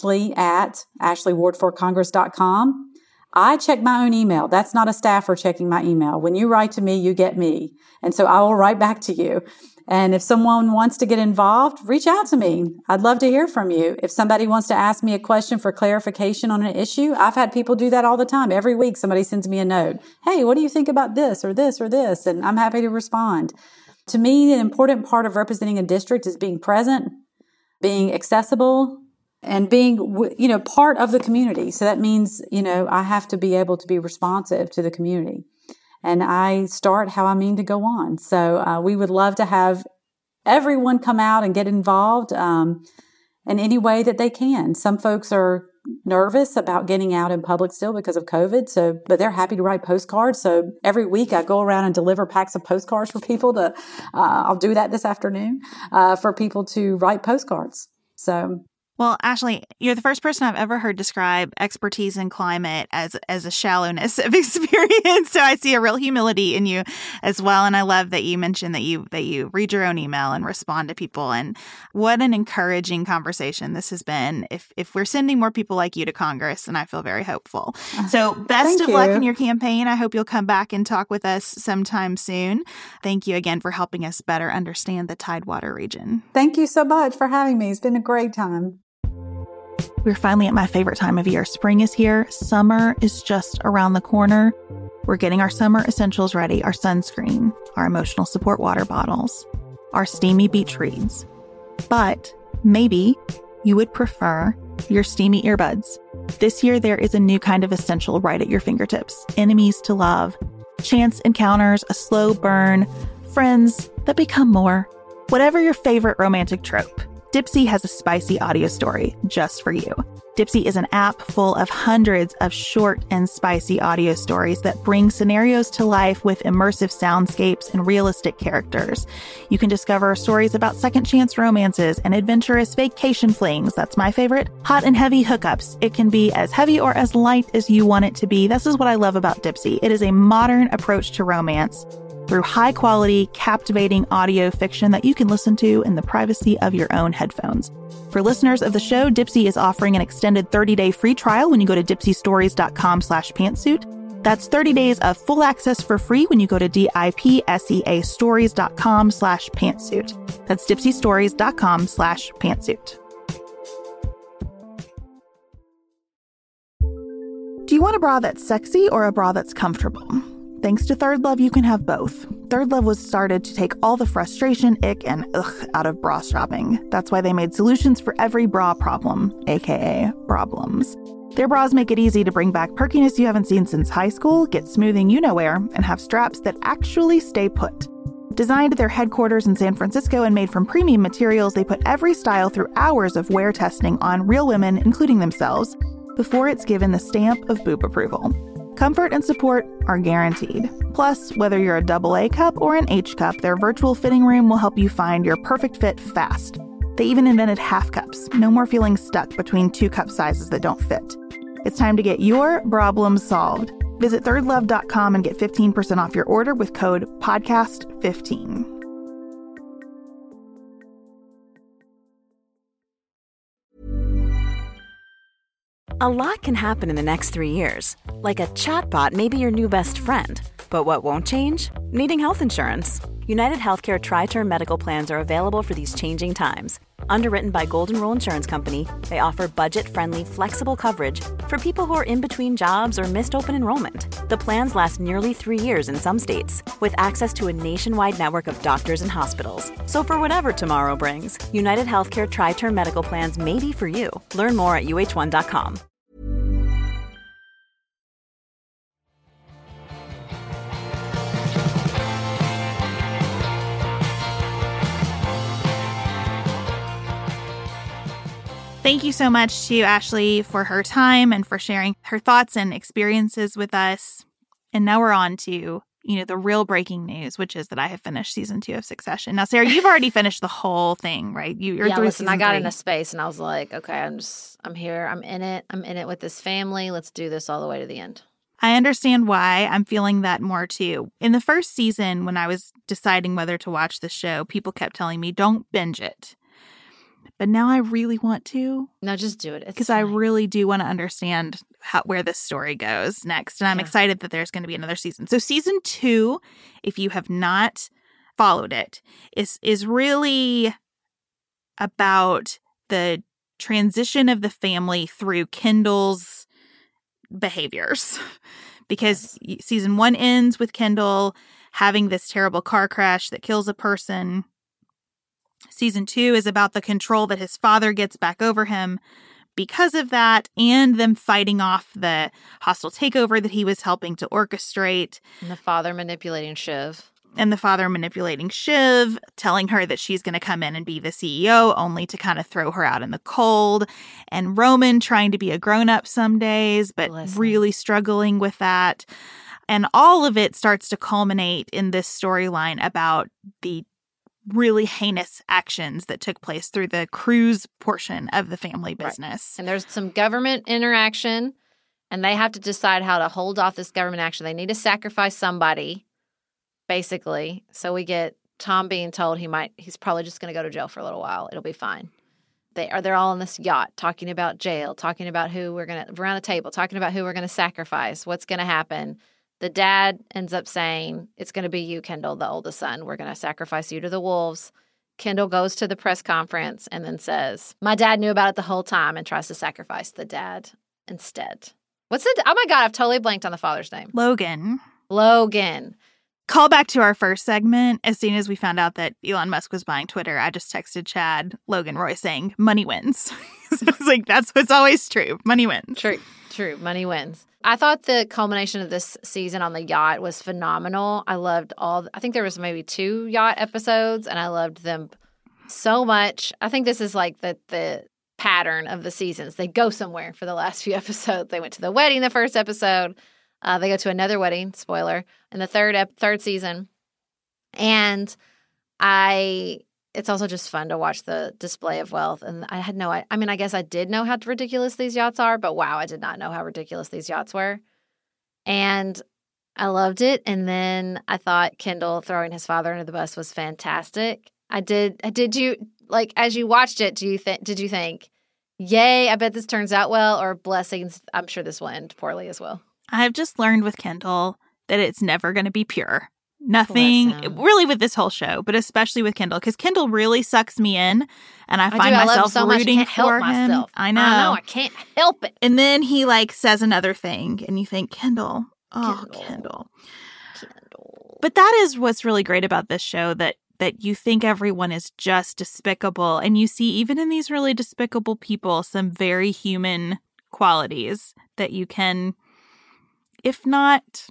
ashley@ashleywardforcongress.com. I check my own email. That's not a staffer checking my email. When you write to me, you get me. And so I will write back to you. And if someone wants to get involved, reach out to me. I'd love to hear from you. If somebody wants to ask me a question for clarification on an issue, I've had people do that all the time. Every week, somebody sends me a note. Hey, what do you think about this or this or this? And I'm happy to respond. To me, an important part of representing a district is being present, being accessible, and being, part of the community. So that means, I have to be able to be responsive to the community. And I start how I mean to go on. So we would love to have everyone come out and get involved in any way that they can. Some folks are nervous about getting out in public still because of COVID. But they're happy to write postcards. So every week I go around and deliver packs of postcards for people I'll do that this afternoon, for people to write postcards. So. Well, Ashley, you're the first person I've ever heard describe expertise in climate as a shallowness of experience. So I see a real humility in you as well. And I love that you mentioned that you read your own email and respond to people. And what an encouraging conversation this has been. If we're sending more people like you to Congress, and I feel very hopeful. So best of luck in your campaign. I hope you'll come back and talk with us sometime soon. Thank you again for helping us better understand the Tidewater region. Thank you so much for having me. It's been a great time. We're finally at my favorite time of year. Spring is here. Summer is just around the corner. We're getting our summer essentials ready, our sunscreen, our emotional support water bottles, our steamy beach reads. But maybe you would prefer your steamy earbuds. This year, there is a new kind of essential right at your fingertips. Enemies to love, chance encounters, a slow burn, friends that become more. Whatever your favorite romantic trope, Dipsea has a spicy audio story just for you. Dipsea is an app full of hundreds of short and spicy audio stories that bring scenarios to life with immersive soundscapes and realistic characters. You can discover stories about second chance romances and adventurous vacation flings. That's my favorite. Hot and heavy hookups. It can be as heavy or as light as you want it to be. This is what I love about Dipsea. It is a modern approach to romance through high-quality, captivating audio fiction that you can listen to in the privacy of your own headphones. For listeners of the show, Dipsea is offering an extended 30-day free trial when you go to dipseastories.com/pantsuit. That's 30 days of full access for free when you go to dipseastories.com/pantsuit. That's dipseastories.com/pantsuit. Do you want a bra that's sexy or a bra that's comfortable? Thanks to Third Love, you can have both. Third Love was started to take all the frustration, ick, and ugh out of bra shopping. That's why they made solutions for every bra problem, aka problems. Their bras make it easy to bring back perkiness you haven't seen since high school, get smoothing you-know-where, and have straps that actually stay put. Designed at their headquarters in San Francisco and made from premium materials, they put every style through hours of wear testing on real women, including themselves, before it's given the stamp of boob approval. Comfort and support are guaranteed. Plus, whether you're a AA cup or an H cup, their virtual fitting room will help you find your perfect fit fast. They even invented half cups. No more feeling stuck between two cup sizes that don't fit. It's time to get your problem solved. Visit thirdlove.com and get 15% off your order with code PODCAST15. A lot can happen in the next 3 years. Like a chatbot may be your new best friend. But what won't change? Needing health insurance. United Healthcare Tri-Term Medical Plans are available for these changing times. Underwritten by Golden Rule Insurance Company, they offer budget-friendly, flexible coverage for people who are in between jobs or missed open enrollment. The plans last nearly 3 years in some states, with access to a nationwide network of doctors and hospitals. So for whatever tomorrow brings, United Healthcare Tri-Term Medical Plans may be for you. Learn more at uh1.com. Thank you so much to Ashley for her time and for sharing her thoughts and experiences with us. And now we're on to, the real breaking news, which is that I have finished season 2 of Succession. Now, Sarah, you've already finished the whole thing, right? You're through listen, I got 3. in a space and I was like, okay, I'm here. I'm in it with this family. Let's do this all the way to the end. I understand why I'm feeling that more too. In the first season, when I was deciding whether to watch the show, people kept telling me, don't binge it. But now I really want to. No, just do it. Because I really do want to understand where this story goes next. And I'm excited that there's going to be another season. So season 2, if you have not followed it, is really about the transition of the family through Kendall's behaviors. Because season 1 ends with Kendall having this terrible car crash that kills a person. Season 2 is about the control that his father gets back over him because of that, and them fighting off the hostile takeover that he was helping to orchestrate. And the father manipulating Shiv, telling her that she's going to come in and be the CEO, only to kind of throw her out in the cold. And Roman trying to be a grown-up some days, but really struggling with that. And all of it starts to culminate in this storyline about the really heinous actions that took place through the cruise portion of the family business. Right. And there's some government interaction, and they have to decide how to hold off this government action. They need to sacrifice somebody, basically. So we get Tom being told he's probably just going to go to jail for a little while. It'll be fine. They're all on this yacht talking about jail, talking about who we're going to, around the table, talking about who we're going to sacrifice, what's going to happen. The dad ends up saying, it's going to be you, Kendall, the oldest son. We're going to sacrifice you to the wolves. Kendall goes to the press conference and then says, my dad knew about it the whole time, and tries to sacrifice the dad instead. Oh my God, I've totally blanked on the father's name. Logan. Call back to our first segment. As soon as we found out that Elon Musk was buying Twitter, I just texted Chad Logan Roy saying, money wins. So I was like, that's what's always true. Money wins. True. Money wins. I thought the culmination of this season on the yacht was phenomenal. I loved I think there was maybe 2 yacht episodes, and I loved them so much. I think this is like the pattern of the seasons. They go somewhere for the last few episodes. They went to the wedding the first episode. They go to another wedding, spoiler, in the third season. And it's also just fun to watch the display of wealth. And I guess I did know how ridiculous these yachts are, but wow, I did not know how ridiculous these yachts were. And I loved it. And then I thought Kendall throwing his father under the bus was fantastic. Did you, like, as you watched it, did you think, yay, I bet this turns out well, or blessings, I'm sure this will end poorly as well? I've just learned with Kendall that it's never going to be pure. Nothing really with this whole show, but especially with Kendall, because Kendall really sucks me in, and I find myself rooting for him. I know, I can't help it. And then he like says another thing, and you think, Kendall. But that is what's really great about this show, that you think everyone is just despicable, and you see even in these really despicable people some very human qualities that you can, if not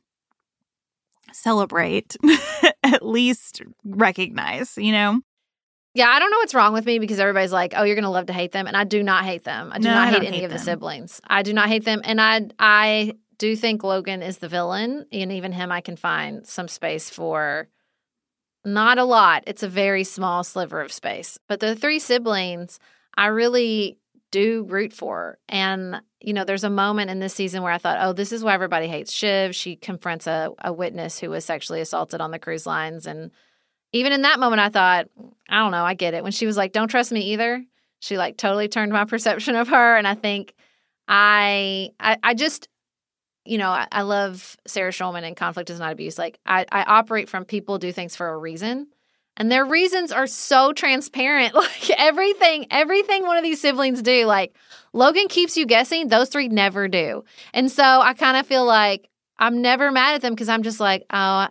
celebrate, at least recognize, you know? Yeah, I don't know what's wrong with me, because everybody's like, oh, you're going to love to hate them. And I do not hate them. I do not hate any of the siblings. I do not hate them. And I do think Logan is the villain. And even him, I can find some space for. Not a lot. It's a very small sliver of space. But the 3 siblings, I really do root for. And, you know, there's a moment in this season where I thought, oh, this is why everybody hates Shiv. She confronts a witness who was sexually assaulted on the cruise lines. And even in that moment, I thought, I don't know, I get it. When she was like, don't trust me either, she like totally turned my perception of her. And I think I just, you know, I love Sarah Schulman in Conflict is Not Abuse. Like, I operate from people do things for a reason. And their reasons are so transparent. Like, everything one of these siblings do, like, Logan keeps you guessing. Those 3 never do. And so I kind of feel like I'm never mad at them, because I'm just like, oh,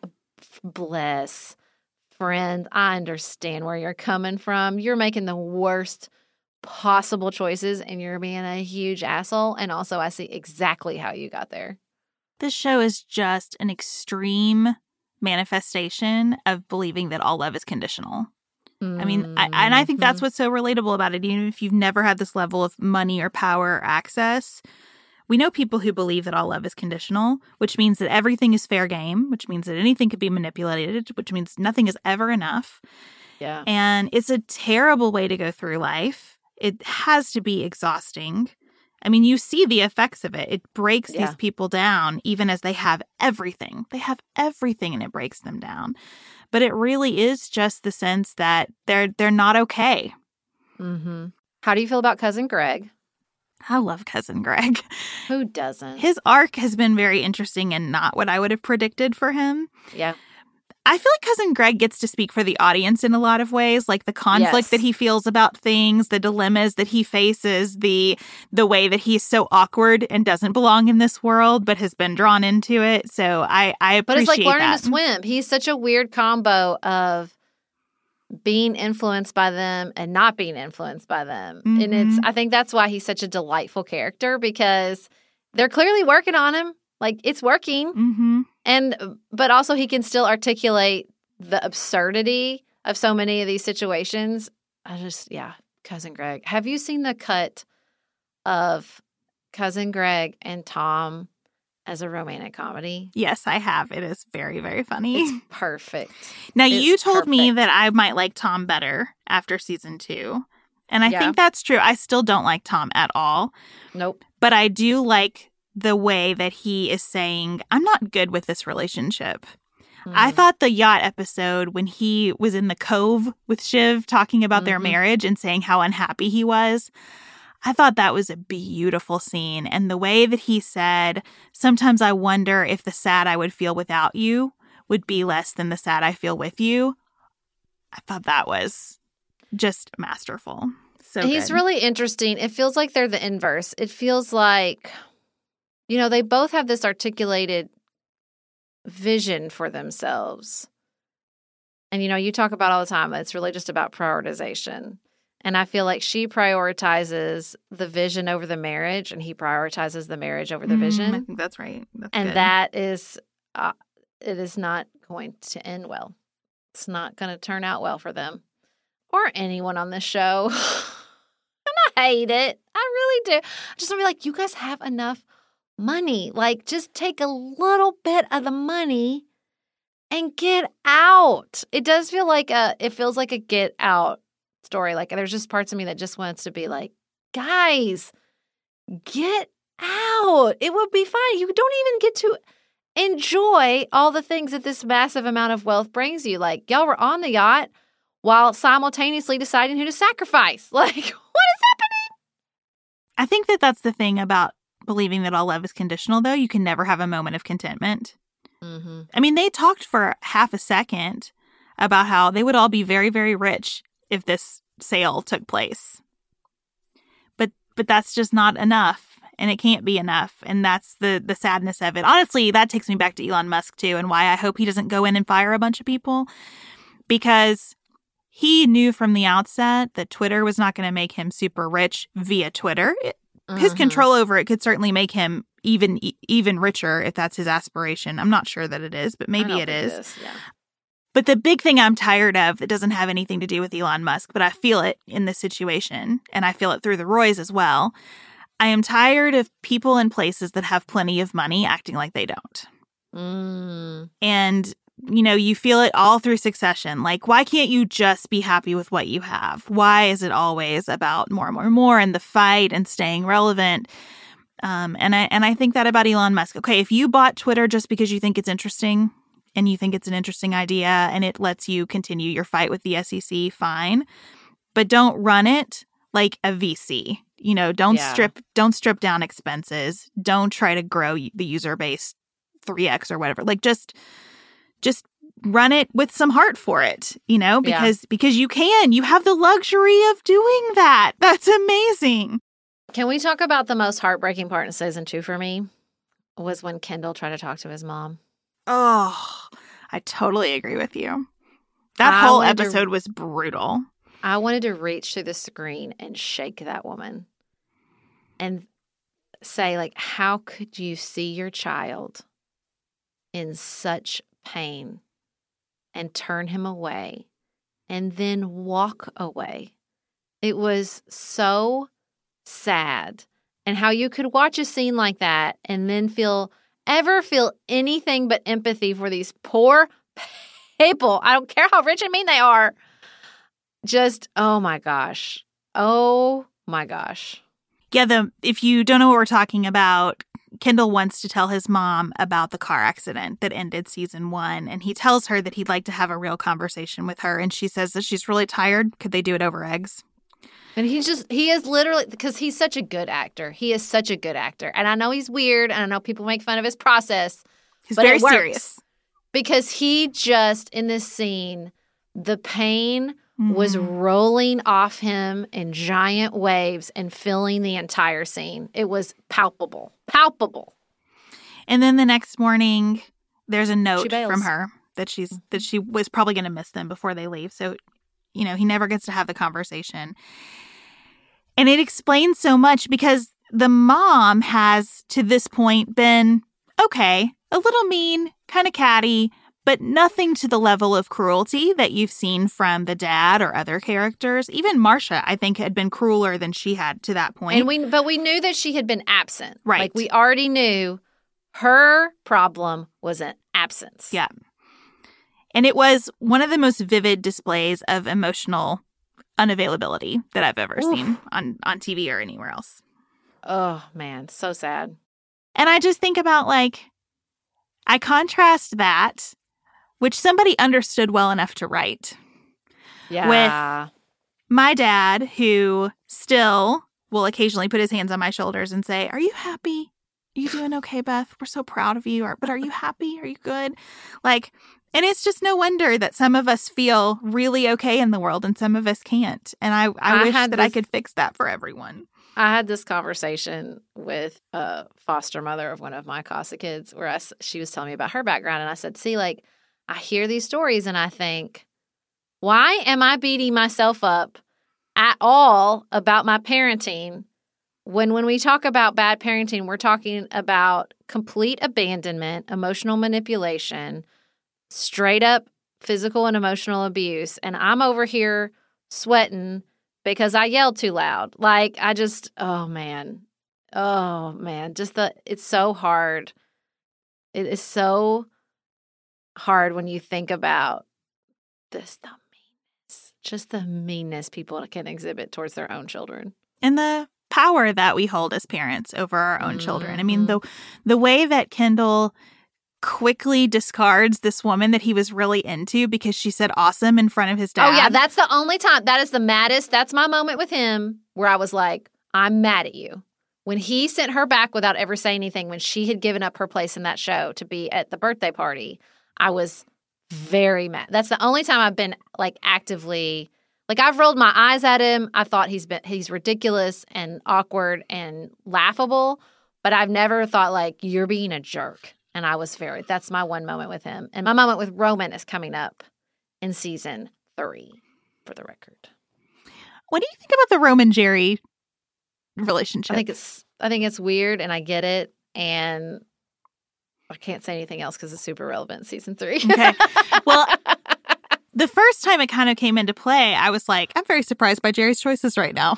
bless, friend. I understand where you're coming from. You're making the worst possible choices, and you're being a huge asshole. And also, I see exactly how you got there. This show is just an extreme manifestation of believing that all love is conditional. I mean, I think that's what's so relatable about it. Even if you've never had this level of money or power or access, we know people who believe that all love is conditional, which means that everything is fair game, which means that anything could be manipulated, which means nothing is ever enough. Yeah. And it's a terrible way to go through life. It has to be exhausting. I mean, you see the effects of it. It breaks these people down, even as they have everything. They have everything, and it breaks them down. But it really is just the sense that they're not okay. Mm-hmm. How do you feel about Cousin Greg? I love Cousin Greg. Who doesn't? His arc has been very interesting and not what I would have predicted for him. Yeah. I feel like Cousin Greg gets to speak for the audience in a lot of ways, like the conflict that he feels about things, the dilemmas that he faces, the way that he's so awkward and doesn't belong in this world, but has been drawn into it. So I appreciate that. But it's like learning to swim. He's such a weird combo of being influenced by them and not being influenced by them. Mm-hmm. And I think that's why he's such a delightful character, because they're clearly working on him. Like, it's working. Mm-hmm. But also he can still articulate the absurdity of so many of these situations. Cousin Greg. Have you seen the cut of Cousin Greg and Tom as a romantic comedy? Yes, I have. It is very, very funny. It's perfect. Now, you told me that I might like Tom better after season 2. And I think that's true. I still don't like Tom at all. Nope. But I do like the way that he is saying, I'm not good with this relationship. I thought the yacht episode, when he was in the cove with Shiv talking about their marriage and saying how unhappy he was, I thought that was a beautiful scene. And the way that he said, sometimes I wonder if the sad I would feel without you would be less than the sad I feel with you. I thought that was just masterful. So he's really interesting. It feels like they're the inverse. It feels like, you know, they both have this articulated vision for themselves. And, you talk about all the time that it's really just about prioritization. And I feel like she prioritizes the vision over the marriage, and he prioritizes the marriage over the vision. I think that's right. That's and good. that is, it is not going to end well. It's not going to turn out well for them or anyone on this show. And I hate it. I really do. I just want to be like, you guys have enough money. Like, just take a little bit of the money and get out. It does feel like it feels like a get out story. Like, there's just parts of me that just wants to be like, guys, get out. It would be fine. You don't even get to enjoy all the things that this massive amount of wealth brings you. Like, y'all were on the yacht while simultaneously deciding who to sacrifice. Like, what is happening? I think that that's the thing about believing that all love is conditional, though. You can never have a moment of contentment. Mm-hmm. I mean, they talked for half a second about how they would all be very, very rich if this sale took place. But that's just not enough, and it can't be enough, and that's the sadness of it. Honestly, that takes me back to Elon Musk, too, and why I hope he doesn't go in and fire a bunch of people, because he knew from the outset that Twitter was not going to make him super rich via Twitter. His control over it could certainly make him even richer if that's his aspiration. I'm not sure that it is, but maybe it is. Yeah. But the big thing I'm tired of, it doesn't have anything to do with Elon Musk, but I feel it in this situation, and I feel it through the Roys as well. I am tired of people in places that have plenty of money acting like they don't. And, you feel it all through Succession. Like, why can't you just be happy with what you have? Why is it always about more and more and more and the fight and staying relevant? And I think that about Elon Musk. Okay, if you bought Twitter just because you think it's interesting and you think it's an interesting idea and it lets you continue your fight with the SEC, fine. But don't run it like a VC. Don't strip down expenses. Don't try to grow the user base 3x or whatever. Like, just run it with some heart for it, because you can. You have the luxury of doing that. That's amazing. Can we talk about the most heartbreaking part in season 2 for me? Was when Kendall tried to talk to his mom. Oh, I totally agree with you. That whole episode was brutal. I wanted to reach through the screen and shake that woman and say, like, how could you see your child in such pain and turn him away and then walk away? It was so sad. And how you could watch a scene like that and then feel anything but empathy for these poor people. I don't care how rich and mean they are. Just, oh my gosh. Oh my gosh. Yeah, if you don't know what we're talking about, Kendall wants to tell his mom about the car accident that ended season 1. And he tells her that he'd like to have a real conversation with her. And she says that she's really tired. Could they do it over eggs? And he is literally, because he's such a good actor. He is such a good actor. And I know he's weird, and I know people make fun of his process. He's but very it works. serious. Because he just, in this scene, the pain was rolling off him in giant waves and filling the entire scene. It was palpable. Palpable. And then the next morning, there's a note bails. from her that she was probably going to miss them before they leave. So, he never gets to have the conversation. And it explains so much because the mom has, to this point, been, okay, a little mean, kind of catty, but nothing to the level of cruelty that you've seen from the dad or other characters. Even Marcia, I think, had been crueler than she had to that point. But we knew that she had been absent. Right. Like, we already knew her problem was an absence. Yeah. And it was one of the most vivid displays of emotional unavailability that I've ever seen on TV or anywhere else. Oh, man. So sad. And I just think about, I contrast that, which somebody understood well enough to write, with my dad, who still will occasionally put his hands on my shoulders and say, "Are you happy? Are you doing okay, Beth? We're so proud of you. But are you happy? Are you good?" And it's just no wonder that some of us feel really okay in the world and some of us can't. And I wish that I could fix that for everyone. I had this conversation with a foster mother of one of my CASA kids where she was telling me about her background. And I said, see, like, I hear these stories and I think, why am I beating myself up at all about my parenting when we talk about bad parenting, we're talking about complete abandonment, emotional manipulation, straight up physical and emotional abuse. And I'm over here sweating because I yelled too loud. Like, I just, oh man, it's so hard. It is so hard when you think about this, the meanness people can exhibit towards their own children. And the power that we hold as parents over our own children. I mean, the way that Kendall quickly discards this woman that he was really into because she said awesome in front of his dad. Oh, yeah. That's the only time. That is the maddest. That's my moment with him where I was like, I'm mad at you. When he sent her back without ever saying anything, when she had given up her place in that show to be at the birthday party, I was very mad. That's the only time I've been like actively, like I've rolled my eyes at him. I thought he's ridiculous and awkward and laughable, but I've never thought like you're being a jerk. And I was that's my one moment with him. And my moment with Roman is coming up in season 3, for the record. What do you think about the Roman Jerry relationship? I think it's weird and I get it. And I can't say anything else because it's super relevant in season 3. Okay. Well, the first time it kind of came into play, I was like, I'm very surprised by Jerry's choices right now.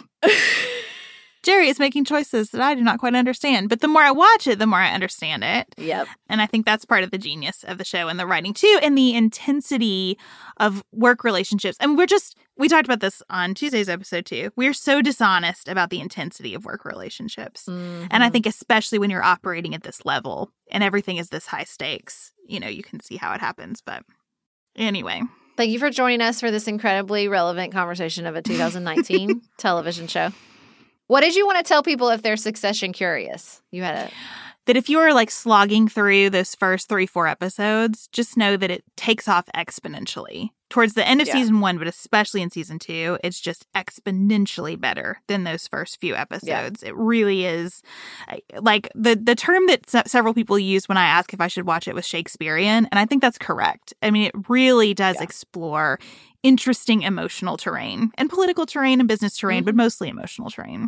Jerry is making choices that I do not quite understand. But the more I watch it, the more I understand it. Yep. And I think that's part of the genius of the show and the writing, too, and the intensity of work relationships. I mean, we talked about this on Tuesday's episode, too. We're so dishonest about the intensity of work relationships. Mm-hmm. And I think especially when you're operating at this level and everything is this high stakes, you can see how it happens. But anyway. Thank you for joining us for this incredibly relevant conversation of a 2019 television show. What did you want to tell people if they're Succession curious? That if you are like slogging through those first 3-4 episodes, just know that it takes off exponentially. Towards the end of season 1, but especially in season 2, it's just exponentially better than those first few episodes. Yeah. It really is. Like the term that several people use when I ask if I should watch it was Shakespearean, and I think that's correct. I mean, it really does explore interesting emotional terrain and political terrain and business terrain, but mostly emotional terrain.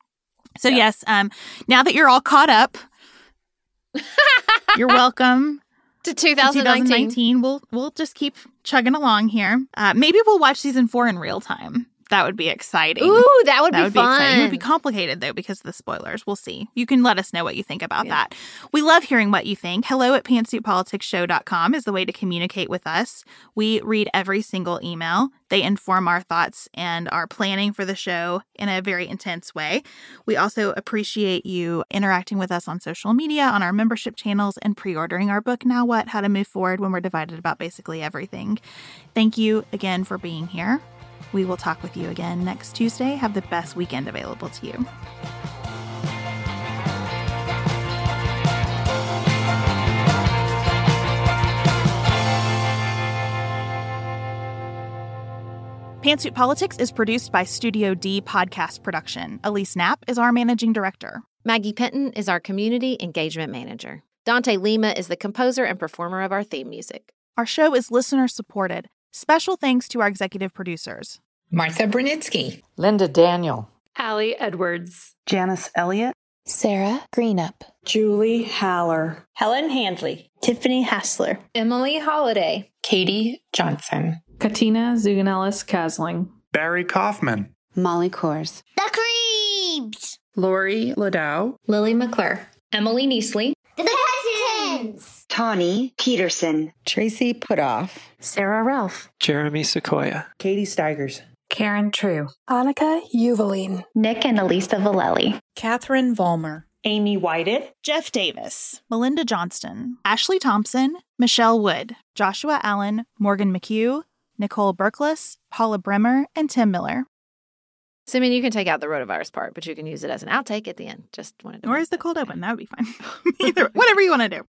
So yes, now that you're all caught up, you're welcome to 2019. We'll just keep chugging along here. Maybe we'll watch season 4 in real time. That would be exciting. Ooh, that would be fun. Exciting. It would be complicated, though, because of the spoilers. We'll see. You can let us know what you think about that. We love hearing what you think. hello@pantsuitpoliticsshow.com is the way to communicate with us. We read every single email. They inform our thoughts and our planning for the show in a very intense way. We also appreciate you interacting with us on social media, on our membership channels, and pre-ordering our book, Now What? How to Move Forward When We're Divided About Basically Everything. Thank you again for being here. We will talk with you again next Tuesday. Have the best weekend available to you. Pantsuit Politics is produced by Studio D Podcast Production. Elise Knapp is our managing director. Maggie Penton is our community engagement manager. Dante Lima is the composer and performer of our theme music. Our show is listener supported. Special thanks to our executive producers. Martha Brunitsky. Linda Daniel. Allie Edwards. Janice Elliott. Sarah Greenup. Julie Haller. Helen Handley. Tiffany Hassler. Emily Holiday. Katie Johnson. Katina Zuganellis-Kasling. Barry Kaufman. Molly Kors. The Creeps. Lori Ladow. Lily McClure. Emily Neasley. The Cousins. Tawny Peterson. Tracy Putoff. Sarah Ralph. Jeremy Sequoia. Katie Steigers. Karen True. Annika Uvaline. Nick and Elisa Valelli. Catherine Vollmer. Amy Whited. Jeff Davis. Melinda Johnston. Ashley Thompson. Michelle Wood. Joshua Allen. Morgan McHugh. Nicole Berkless. Paula Bremer. And Tim Miller. So, I mean, you can take out the rotavirus part, but you can use it as an outtake at the end. Just wanted to. Or as the cold open. That would be fine. Either, whatever you want to do.